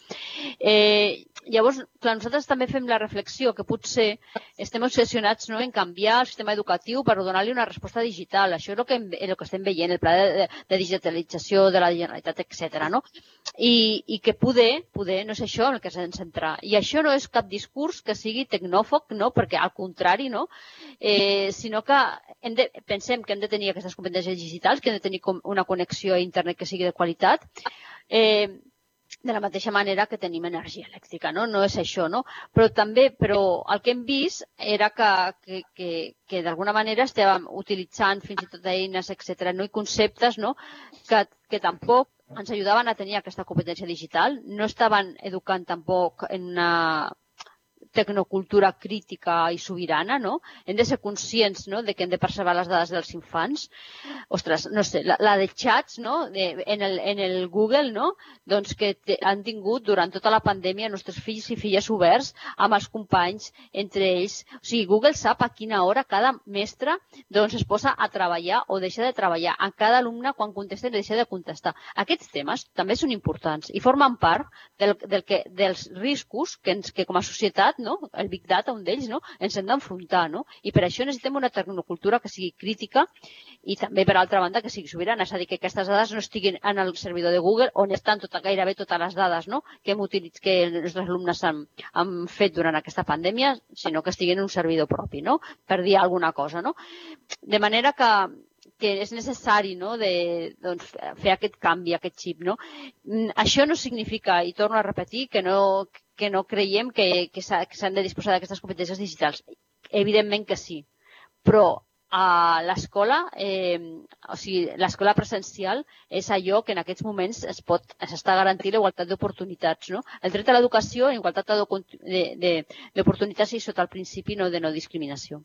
Eh, llavors, clar, nosaltres també fem la reflexió que potser estem obsessionats, no?, en canviar el sistema educatiu per donar-li una resposta digital. Això és el que, el que estem veient, el pla de, de digitalització de la Generalitat, etcètera. No? I, I que poder, poder, no és això en el que s'ha de centrar. I això no és cap discurs que sigui tecnòfob, no? Perquè al contrari, no? Eh, sinó que hem de, pensem que hem de tenir aquestes competències digitals, que hem de tenir una connexió a internet que sigui de qualitat, eh, de la mateixa manera que tenim energia elèctrica, no? No és això, no? Però també, però el que hem vist era que, que, que, que d'alguna manera estàvem utilitzant fins i tot eines, etcètera, no? I conceptes, no?, que, que tampoc ens ajudaven a tenir aquesta competència digital, no estaven educant tampoc en una tecnocultura crítica i sobirana, no? Hem de ser conscients, no?, de que hem de preservar les dades dels infants. Ostres, no sé, la, la de xats, no?, de, en, el, en el Google, no?, doncs que te, han tingut durant tota la pandèmia nostres fills i filles oberts amb els companys, entre ells. O sigui, Google sap a quina hora cada mestre doncs, es posa a treballar o deixa de treballar. A cada alumne, quan contesta, deixa de contestar. Aquests temes també són importants i formen part del, del que, dels riscos que, ens, que com a societat, no? El Big Data, un d'ells, no? Ens hem d'enfrontar, no? I per això necessitem una tecnocultura que sigui crítica i també, per altra banda, que sigui sobirana. És a dir, que aquestes dades no estiguin en el servidor de Google on estan tota, gairebé totes les dades, no?, que, hem utilitzat, que els nostres alumnes han, han fet durant aquesta pandèmia, sinó que estiguin en un servidor propi, no?, per dir alguna cosa, no? De manera que que és necessari, no?, de, doncs, fer aquest canvi, aquest xip, no? Això no significa, i torno a repetir, que no, que no creiem que, que s'han de disposar d'aquestes competències digitals. Evidentment que sí, però a l'escola, eh, o sigui, l'escola presencial és allò que en aquests moments es pot, s'està garantint la igualtat d'oportunitats, no? El dret a l'educació, igualtat d'oportunitats i sota el principi no, de no discriminació.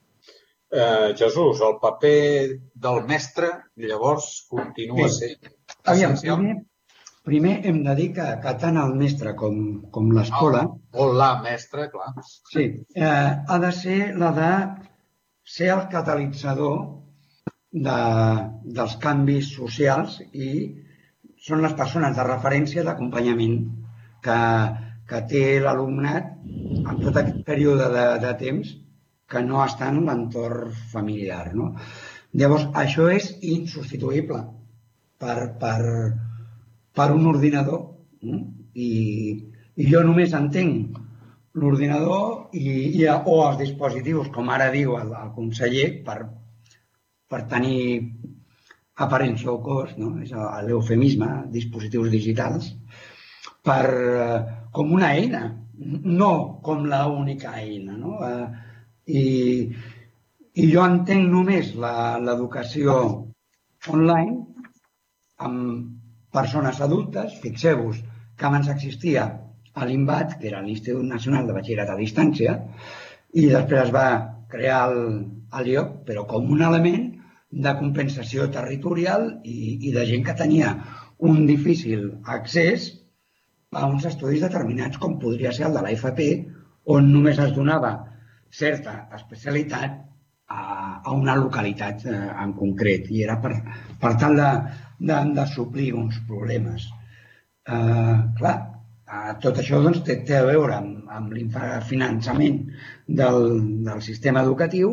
Eh, Jesús, el paper del mestre, llavors, continua sent essencial. Primer, primer hem de dir que, que tant el mestre com, com l'escola... O la mestra, clar. Sí, eh, ha de ser la de ser el catalitzador de, dels canvis socials i són les persones de referència d'acompanyament que, que té l'alumnat en tot aquest període de, de temps que no està en l'entorn familiar, no? Llavors, això és insubstituïble per, per, per un ordinador. No? I, I jo només entenc l'ordinador i, i, o els dispositius, com ara diu el, el conseller, per, per tenir aparença o cost, no? És l'eufemisme, dispositius digitals, per, com una eina, no com l'única eina, no? I, i jo entenc només l'educació online amb persones adultes. Fixeu-vos que abans existia a l'INVAT, que era l'Institut Nacional de Batxillerat a Distància, i després es va crear el, el I O C, però com un element de compensació territorial i, i de gent que tenia un difícil accés a uns estudis determinats, com podria ser el de l'A F P, on només es donava certa especialitat a, a una localitat eh, en concret, i era per, per tal de, de, de suplir uns problemes. Eh, clar, eh, tot això doncs, té, té a veure amb, amb l'infrafinançament del, del sistema educatiu,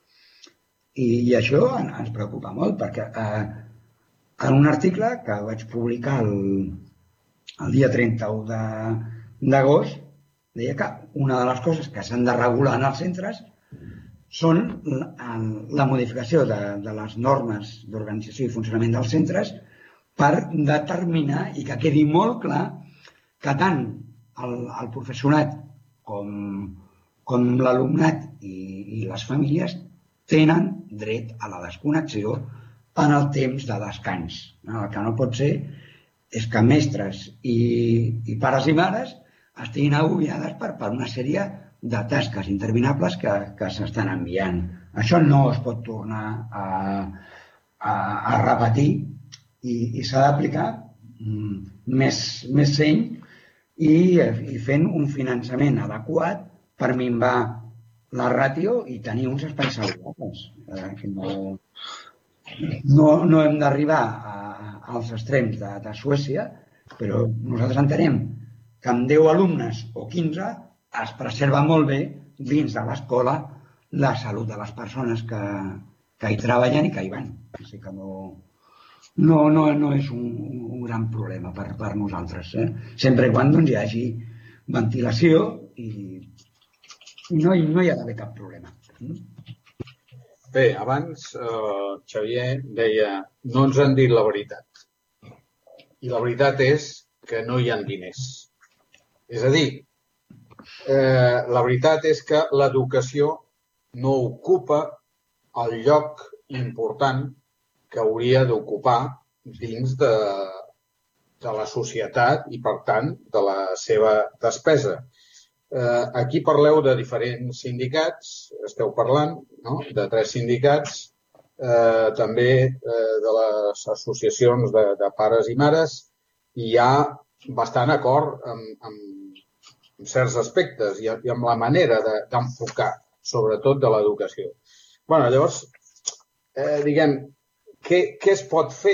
i, i això ens preocupa molt, perquè eh, en un article que vaig publicar el, el dia trenta-u d'agost, deia que una de les coses que s'han de regular en els centres són la, la modificació de, de les normes d'organització i funcionament dels centres per determinar i que quedi molt clar que tant el, el professorat com, com l'alumnat i, i les famílies tenen dret a la desconnexió en el temps de descans. El que no pot ser és que mestres i, i pares i mares estiguin agobiades per, per una sèrie de tasques interminables que, que s'estan enviant. Això no es pot tornar a, a, a repetir i, i s'ha d'aplicar més, més seny i, i fent un finançament adequat per minvar la ràtio i tenir uns espais saludables. Eh, que no, no, no hem d'arribar als extrems de, de Suècia, però nosaltres entenem que amb deu alumnes o quinze es preserva molt bé dins de l'escola la salut de les persones que, que hi treballen i que hi van. Així que no, no, no, no és un, un gran problema per, per nosaltres. Eh? Sempre i quan doncs, hi hagi ventilació i, i no, no hi ha d'haver cap problema. Bé, abans eh, Xavier deia no ens han dit la veritat. I la veritat és que no hi ha diners. És a dir, eh, la veritat és que l'educació no ocupa el lloc important que hauria d'ocupar dins de, de la societat i, per tant, de la seva despesa. Eh, aquí parleu de diferents sindicats, esteu parlant, no?, de tres sindicats, eh, també eh, de les associacions de, de pares i mares, i hi ha bastant acord amb, amb en certs aspectes i amb la manera d'enfocar, sobretot de l'educació. Bé, llavors, eh, diguem, què, què es pot fer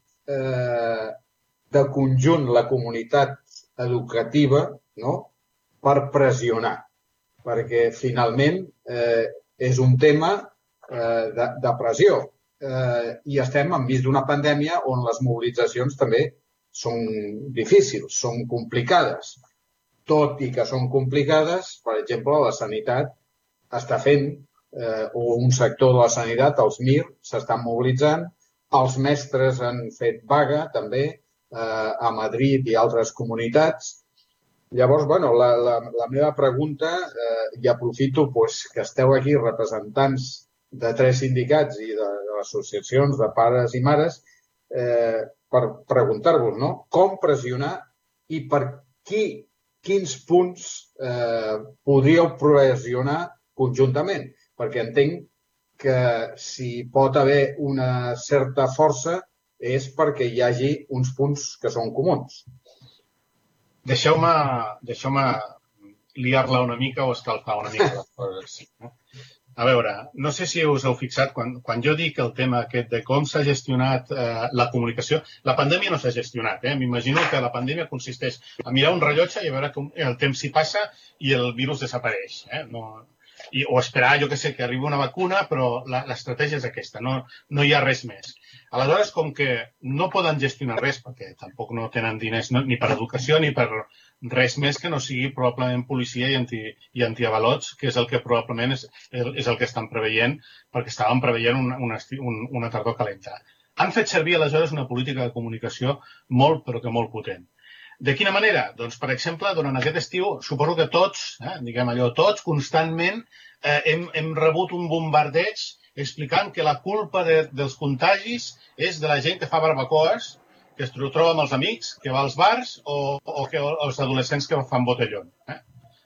eh, de conjunt la comunitat educativa, no?, per pressionar? Perquè, finalment, eh, és un tema eh, de, de pressió eh, i estem enmig d'una pandèmia on les mobilitzacions també són difícils, són complicades. Tot i que són complicades, per exemple, la sanitat està fent, eh, o un sector de la sanitat, els M I R, s'estan mobilitzant, els mestres han fet vaga, també, eh, a Madrid i altres comunitats. Llavors, bueno, la, la, la meva pregunta, eh, i aprofito pues, que esteu aquí representants de tres sindicats i de, de associacions de pares i mares, eh, per preguntar-vos, no?, com pressionar i per qui quins punts eh, podríeu pressionar conjuntament, perquè entenc que si pot haver una certa força és perquè hi hagi uns punts que són comuns. Deixeu-me deixeu-me liar-la una mica o escalfar una mica les coses. A veure, no sé si us heu fixat, quan, quan jo dic el tema aquest de com s'ha gestionat eh, la comunicació, la pandèmia no s'ha gestionat. Eh? M'imagino que la pandèmia consisteix a mirar un rellotge i a veure que el temps s'hi passa i el virus desapareix. Eh? No, i, o esperar, jo que sé, que arribi una vacuna, però l'estratègia és aquesta, no, no hi ha res més. Aleshores, com que no poden gestionar res, perquè tampoc no tenen diners no, ni per educació ni per res més que no sigui probablement policia i, anti, i antiavalots, que és el que probablement és, és el que estan preveient, perquè estaven preveient una, una, una tardor calenta. Han fet servir aleshores una política de comunicació molt, però que molt potent. De quina manera? Doncs, per exemple, durant aquest estiu, suposo que tots, eh, diguem allò, tots constantment eh, hem, hem rebut un bombardeig explicant que la culpa de, dels contagis és de la gent que fa barbacoes que es troba amb els amics, que va als bars o, o que els adolescents que fan botellón. Eh?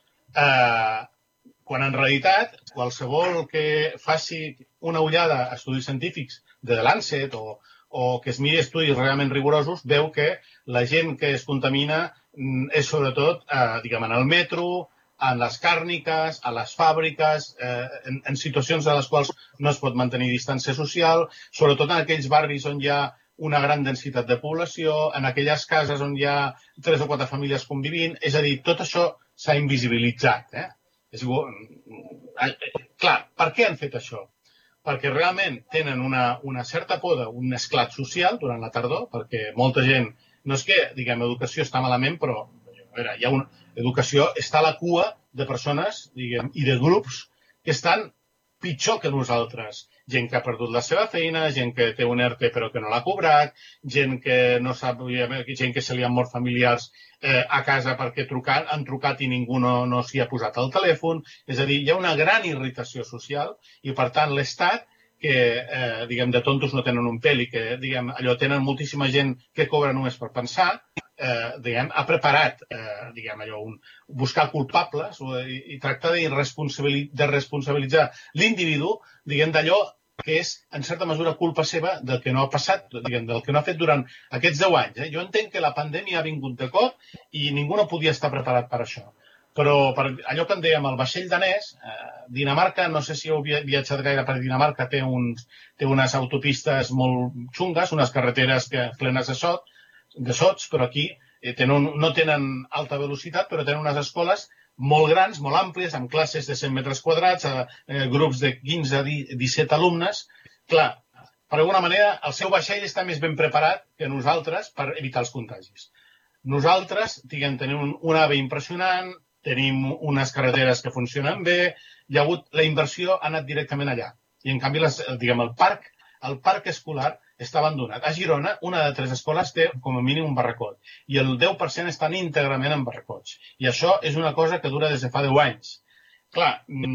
Eh, quan en realitat qualsevol que faci una ullada a estudis científics de The Lancet o, o que es miri estudis realment rigorosos, veu que la gent que es contamina és sobretot eh, diguem, en el metro, en les càrniques, a les fàbriques, eh, en, en situacions en les quals no es pot mantenir distància social, sobretot en aquells barris on hi ha una gran densitat de població, en aquelles cases on hi ha tres o quatre famílies convivint. És a dir, tot això s'ha invisibilitzat. Eh? És igual... Clar, per què han fet això? Perquè realment tenen una, una certa por d'un esclat social durant la tardor, perquè molta gent... No és que, diguem, educació està malament, però a veure, hi ha una... Educació està a la cua de persones, diguem, i de grups que estan pitjor que nosaltres. Gent que ha perdut la seva feina, gent que té un E R T E però que no l'ha cobrat, gent que no sap, gent que se li han mort familiars eh, a casa perquè trucat, han trucat i ningú no, no s'hi ha posat al telèfon. És a dir, hi ha una gran irritació social i, per tant, l'Estat, que, eh, diguem, de tontos no tenen un pèl i que, diguem, allò tenen moltíssima gent que cobra només per pensar, eh, diguem, ha preparat, eh, diguem, allò, un, buscar culpables o, i, i tractar de, de responsabilitzar l'individu, diguem, d'allò que és, en certa mesura, culpa seva del que no ha passat, diguem, del que no ha fet durant aquests deu anys. Eh? Jo entenc que la pandèmia ha vingut de cop i ningú no podia estar preparat per això. Però per allò que en dèiem, el vaixell danès, eh, Dinamarca, no sé si heu viatjat gaire per Dinamarca, té, uns, té unes autopistes molt xungues, unes carreteres que, plenes de, sot, de sots, però aquí eh, tenen, no tenen alta velocitat, però tenen unes escoles molt grans, molt àmplies, amb classes de cent metres quadrats, a, a grups de quinze a disset alumnes. Clar, per alguna manera, el seu vaixell està més ben preparat que nosaltres per evitar els contagis. Nosaltres, diguem, tenim un, un A V E impressionant, tenim unes carreteres que funcionen bé, hi ha hagut, la inversió ha anat directament allà. I, en canvi, les, diguem, el parc, el parc escolar està abandonat. A Girona, una de tres escoles té com a mínim un barracot i el deu per cent estan íntegrament en barracots. I això és una cosa que dura des de fa deu anys. Clar,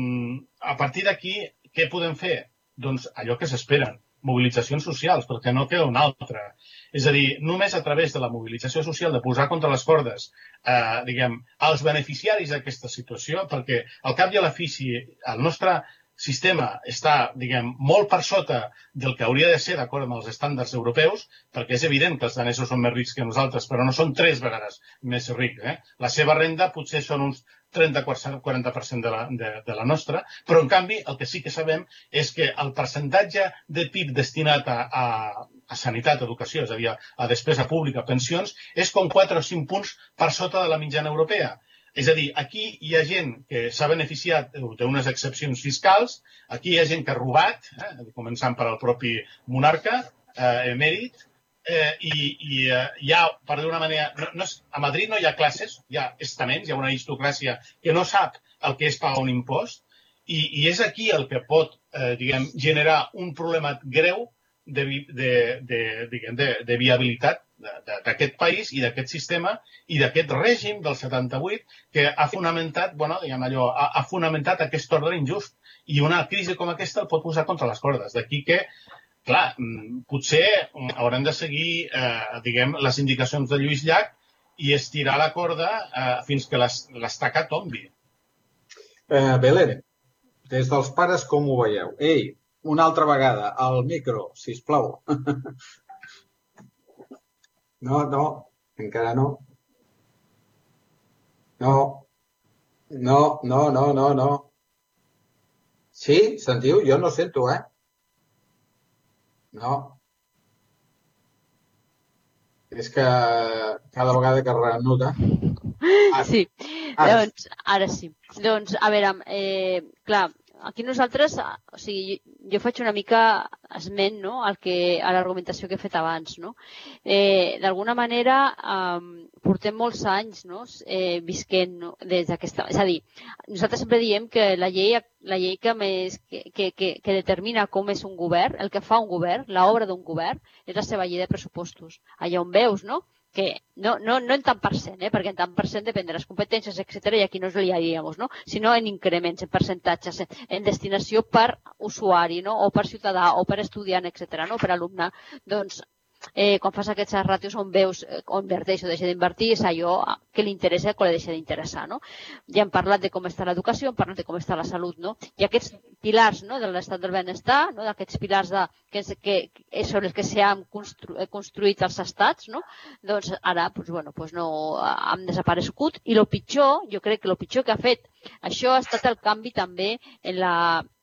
a partir d'aquí, què podem fer? Doncs allò que s'esperen, mobilitzacions socials, perquè no queda una altra. És a dir, només a través de la mobilització social, de posar contra les cordes, eh, diguem, als beneficiaris d'aquesta situació, perquè al cap i a la fi, si el nostre sistema està, diguem, molt per sota del que hauria de ser d'acord amb els estàndards europeus, perquè és evident que els danesos són més rics que nosaltres, però no són tres vegades més rics. Eh? La seva renda potser són uns trenta a quaranta per cent de la, de, de la nostra, però en canvi el que sí que sabem és que el percentatge de P I B destinat a, a, a sanitat, educació, és a dir, a, a despesa pública, pensions, és com quatre o cinc punts per sota de la mitjana europea. És a dir, aquí hi ha gent que s'ha beneficiat d'unes excepcions fiscals, aquí hi ha gent que ha robat, eh, començant per al propi monarca, eh, emèrit, eh, i, i eh, hi ha, per d'una manera, no, no és, a Madrid no hi ha classes, hi ha estaments, hi ha una aristocràcia que no sap el que és pagar un impost, i, i és aquí el que pot, eh, diguem, generar un problema greu de, de, de, diguem, de, de viabilitat d'aquest país i d'aquest sistema i d'aquest règim del setanta-vuit que ha fonamentat, bueno, diguem allò, ha, ha fonamentat aquest ordre injust. I una crisi com aquesta el pot posar contra les cordes. D'aquí que, clar, potser haurem de seguir, eh, diguem, les indicacions de Lluís Llach i estirar la corda eh, fins que l'estaca tombi. Eh, Belén, des dels pares com ho veieu? Ei, una altra vegada, al micro, sisplau. No, no, encara no. No, no, no, no, no, no. Sí, sentiu? Jo no sento, eh? No. És que cada vegada que reanuda... Sí, doncs, ara sí. Doncs, a veure, eh, clar, aquí nosaltres, o sigui, jo faig una mica esment, no?, al que, a l'argumentació que he fet abans, no? Eh, D'alguna manera, eh, portem molts anys, no?, eh, visquent, no?, des d'aquesta... És a dir, nosaltres sempre diem que la llei, la llei que, més, que, que, que, que determina com és un govern, el que fa un govern, l'obra d'un govern, és la seva llei de pressupostos. Allà on veus, no?, que no, no, no en tant per cent, eh? Perquè en tant per cent depèn de les competències, etcètera, i aquí no es liaríem, no? Sinó en increments, en percentatges, en, en destinació per usuari, no? O per ciutadà, o per estudiant, etcètera, no? Per alumne. Doncs eh, quan fas aquestes ràtios on veus eh, on inverteix o deixa d'invertir, és allò que li interessa o que li deixa d'interessar, no? Ja hem parlat de com està l'educació, hem parlat de com està la salut, no? I aquests pilars, no, de l'estat del benestar, no, d'aquests pilars de, que, que, que sobre els que s'han constru, construït els estats, no? Doncs ara pues, bueno, pues no, han desaparegut. I el pitjor, jo crec que el pitjor que ha fet això ha estat el canvi també en la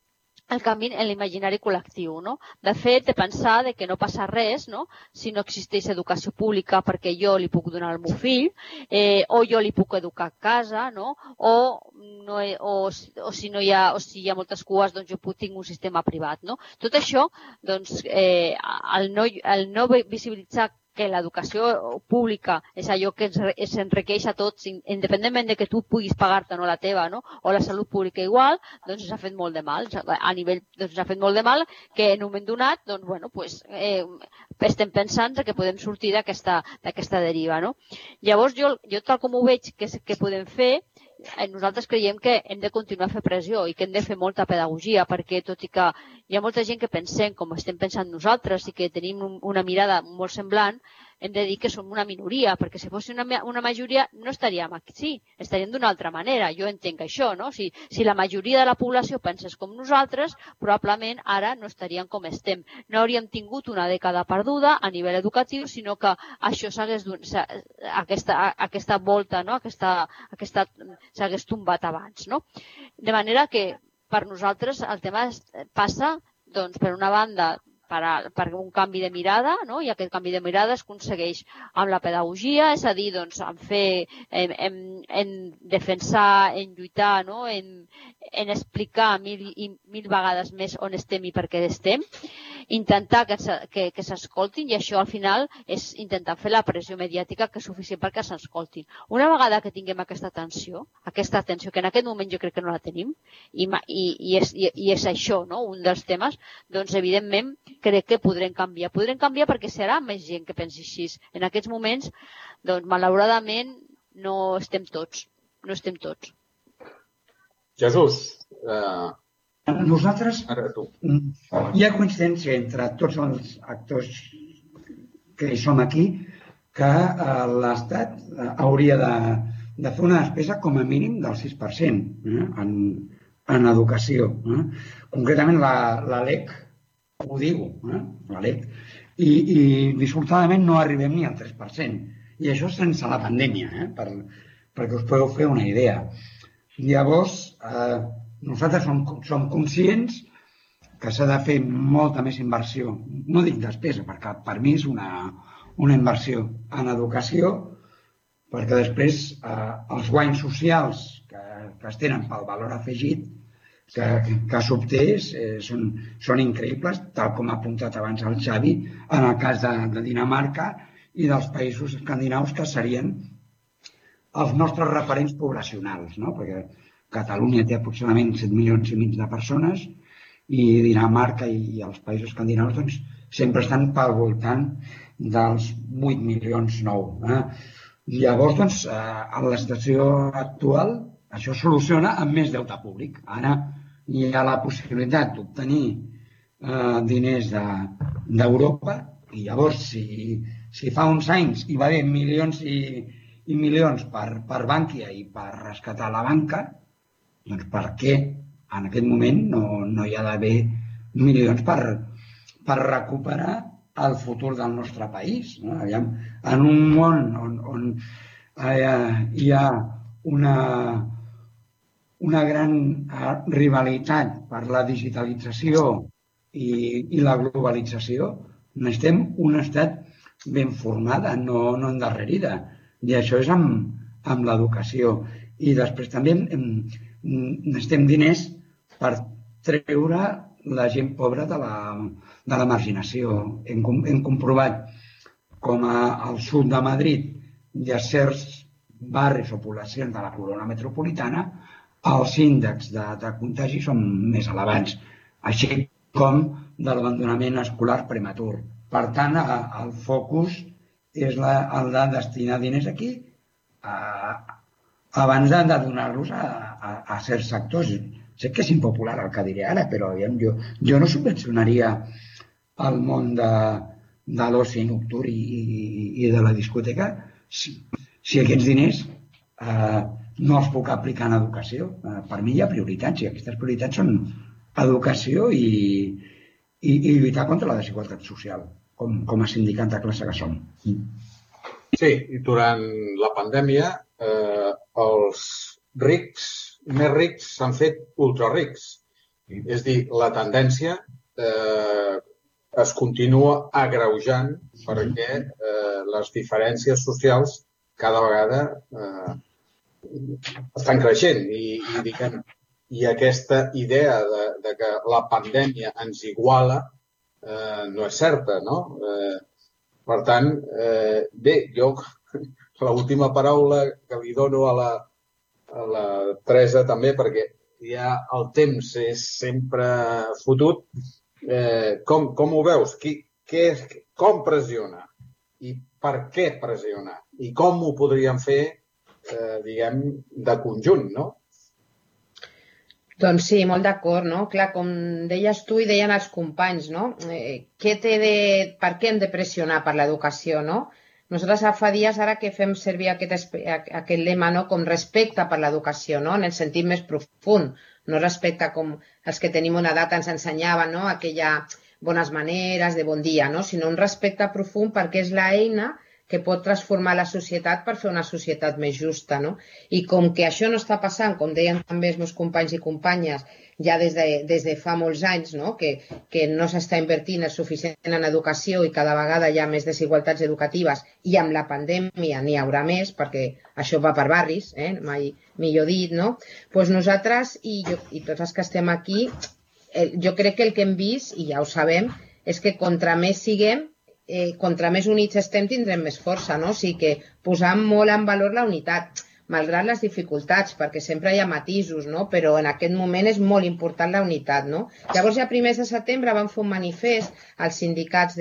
el canvi en l'imaginari col·lectiu, no? De fet, de pensar de que no passa res, no? Si no existeix educació pública perquè jo li puc donar al meu fill, eh, o jo li puc educar a casa, no? O, no he, o, o si no hi ha, o si hi ha moltes cues, doncs jo puc tinc un sistema privat, no? Tot això, doncs, eh, el no, el no visibilitzar que l'educació pública és allò que ens enriqueix a tots, independentment de que tu puguis pagar-te no la teva, no? O la salut pública igual, doncs s'ha fet molt de mal. A nivell, doncs s'ha fet molt de mal que en un moment donat, doncs, bueno, pues, eh, estem pensant que podem sortir d'aquesta d'aquesta deriva, no? Llavors, jo, jo tal com ho veig que, que podem fer, nosaltres creiem que hem de continuar a fer pressió i que hem de fer molta pedagogia, perquè tot i que hi ha molta gent que pensem com estem pensant nosaltres i que tenim una mirada molt semblant, hem de dir que som una minoria, perquè si fos una, una majoria no estaríem aquí, estaríem d'una altra manera. Jo entenc això, no? Si, si la majoria de la població pensés com nosaltres, probablement ara no estaríem com estem. No hauríem tingut una dècada perduda a nivell educatiu, sinó que això s'hagués aquesta, aquesta volta, no? aquesta, aquesta s'hagués tombat abans, no? De manera que per nosaltres el tema passa, doncs, per una banda, per, a, per un canvi de mirada, no? I aquest canvi de mirada es aconsegueix amb la pedagogia, és a dir, doncs, en fer, en, en, en defensar, en lluitar, no? en, en explicar mil, mil vegades més on estem i per què estem, intentar que, que, que s'escoltin, i això al final és intentar fer la pressió mediàtica que és suficient perquè s'escoltin. Una vegada que tinguem aquesta atenció, aquesta atenció que en aquest moment jo crec que no la tenim, i, i, i, és, i, i és això, no? Un dels temes, doncs evidentment crec que podrem canviar. Podrem canviar perquè serà més gent que pensi així. En aquests moments, doncs malauradament, no estem tots. No estem tots. Jesús, eh... nosaltres hi ha coincidència entre tots els actors que hi som aquí que eh, l'Estat eh, hauria de, de fer una despesa com a mínim del sis per cent eh, en, en educació. Eh? Concretament la, la L E C ho diu, eh? la L E C, i, i dissortadament no arribem ni al tres per cent. I això sense la pandèmia, eh? per, perquè us podeu fer una idea. Llavors, eh, nosaltres som, som conscients que s'ha de fer molta més inversió. No dic despesa, perquè per mi és una, una inversió en educació, perquè després eh, els guanys socials que, que es tenen pel valor afegit que, que s'obté eh, són, són increïbles, tal com ha apuntat abans el Xavi, en el cas de, de Dinamarca i dels països escandinaus que serien els nostres referents poblacionals, no? Perquè Catalunya té aproximadament set milions i mig de persones i Dinamarca i, i els països escandinaus doncs, sempre estan pel voltant dels vuit milions nou. Eh? Llavors, doncs, eh, en la situació actual, això es soluciona amb més deute públic. Ara hi ha la possibilitat d'obtenir eh, diners d'Europa de, i llavors, si, si fa uns anys hi va haver milions i, i milions per, per Bankia i per rescatar la banca, doncs per què en aquest moment no, no hi ha d'haver milions per, per recuperar el futur del nostre país? No? Aviam, en un món on, on eh, hi ha una, una gran rivalitat per la digitalització i, i la globalització, necessitem un estat ben formada, no, no endarrerida. I això és amb, amb l'educació. I després també hem, necessitem diners per treure la gent pobra de la, de la marginació. Hem, hem comprovat com a, al sud de Madrid hi ha certs barris o poblacions de la corona metropolitana, els índexs de, de contagi són més elevats, així com de l'abandonament escolar prematur. Per tant, a, el focus és la, el de destinar diners aquí a, abans de donar-los a, a, a certs sectors. Sé que és impopular el que diré ara, però jo, jo no subvencionaria el món de, de l'oci nocturn i, i, i de la discoteca, si, si aquests diners eh, no els puc aplicar en educació. Eh, per mi hi ha prioritats, i aquestes prioritats són educació i, i, i lluitar contra la desigualtat social, com, com a sindicat de classe que som. Sí, i durant la pandèmia eh, els rics, més rics, s'han fet ultrarics. És a dir, la tendència eh, es continua agreujant perquè eh, les diferències socials cada vegada eh, estan creixent i, i, diguem, i aquesta idea de, de que la pandèmia ens iguala eh, no és certa, no? Eh, per tant, eh, bé, jo l'última paraula que li dono a la, a la Teresa també, perquè ja el temps és sempre fotut. Eh, com, com ho veus? Qui, què, com pressiona? I per què pressiona? I com ho podríem fer, eh, diguem, de conjunt, no? Doncs sí, molt d'acord, no? Clar, com deies tu i deien els companys, no? Eh, què té de... Per què hem de pressionar per l'educació, no? Nosaltres fa dies ara que fem servir aquest, aquest lema, no? Com respecte per l'educació, no? En el sentit més profund, no respecte com els que tenim una edat ens ensenyaven, no? Aquella bones maneres, de bon dia, no? Sinó un respecte profund perquè és l'eina que pot transformar la societat per fer una societat més justa, no? I com que això no està passant, com deien també els meus companys i companyes, ja des de, des de fa molts anys, no? que, que no s'està invertint el suficient en educació i cada vegada hi ha més desigualtats educatives i amb la pandèmia n'hi haurà més, perquè això va per barris, eh? Mai millor dit, no? Pues nosaltres i, jo, i tots els que estem aquí, eh, jo crec que el que hem vist, i ja ho sabem, és que contra més siguem, eh, contra més units estem tindrem més força, no? O sigui que posam molt en valor la unitat, malgrat les dificultats, perquè sempre hi ha matisos, no? Però en aquest moment és molt important la unitat, no? Llavors, ja a primers de setembre van fer un manifest als sindicats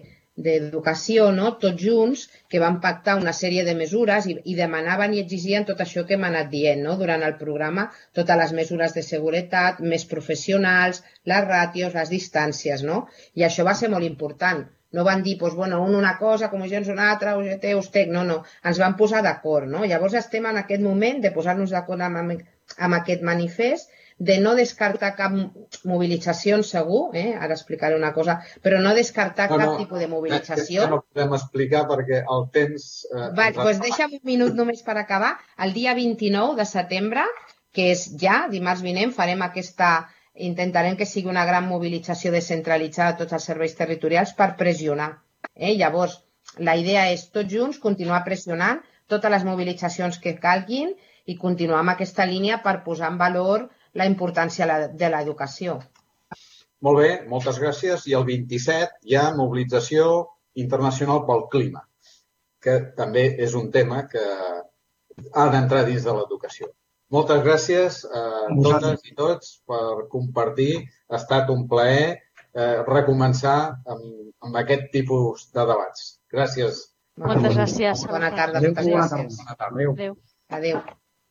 d'educació, de, no? Tots junts, que van pactar una sèrie de mesures i, i demanaven i exigien tot això que hem anat dient, no? Durant el programa, totes les mesures de seguretat, més professionals, les ràtios, les distàncies, no? I això va ser molt important. No van dir, doncs, bueno, un una cosa, comissions una altra, U G T, U S T E C, no, no. Ens van posar d'acord, no? Llavors estem en aquest moment de posar-nos d'acord amb, amb aquest manifest, de no descartar cap mobilització segur, eh? Ara explicaré una cosa, però no descartar no, cap no, tipus de mobilització. Que no podem explicar perquè el temps... Eh, Va, doncs deixa'm un minut només per acabar. El dia vint-i-nou de setembre, que és ja, dimarts vinent, farem aquesta... Intentarem que sigui una gran mobilització descentralitzada de tots els serveis territorials per pressionar. Eh? Llavors, la idea és tots junts continuar pressionant totes les mobilitzacions que calguin i continuar amb aquesta línia per posar en valor la importància de l'educació. Molt bé, moltes gràcies. I el vint-i-set hi ha mobilització internacional pel clima, que també és un tema que ha d'entrar dins de l'educació. Moltes gràcies a totes i tots per compartir. Ha estat un plaer eh, recomençar amb, amb aquest tipus de debats. Gràcies. Moltes gràcies. Bona tarda. Adéu. Moltes gràcies. Bona tarda. Adéu. Adéu.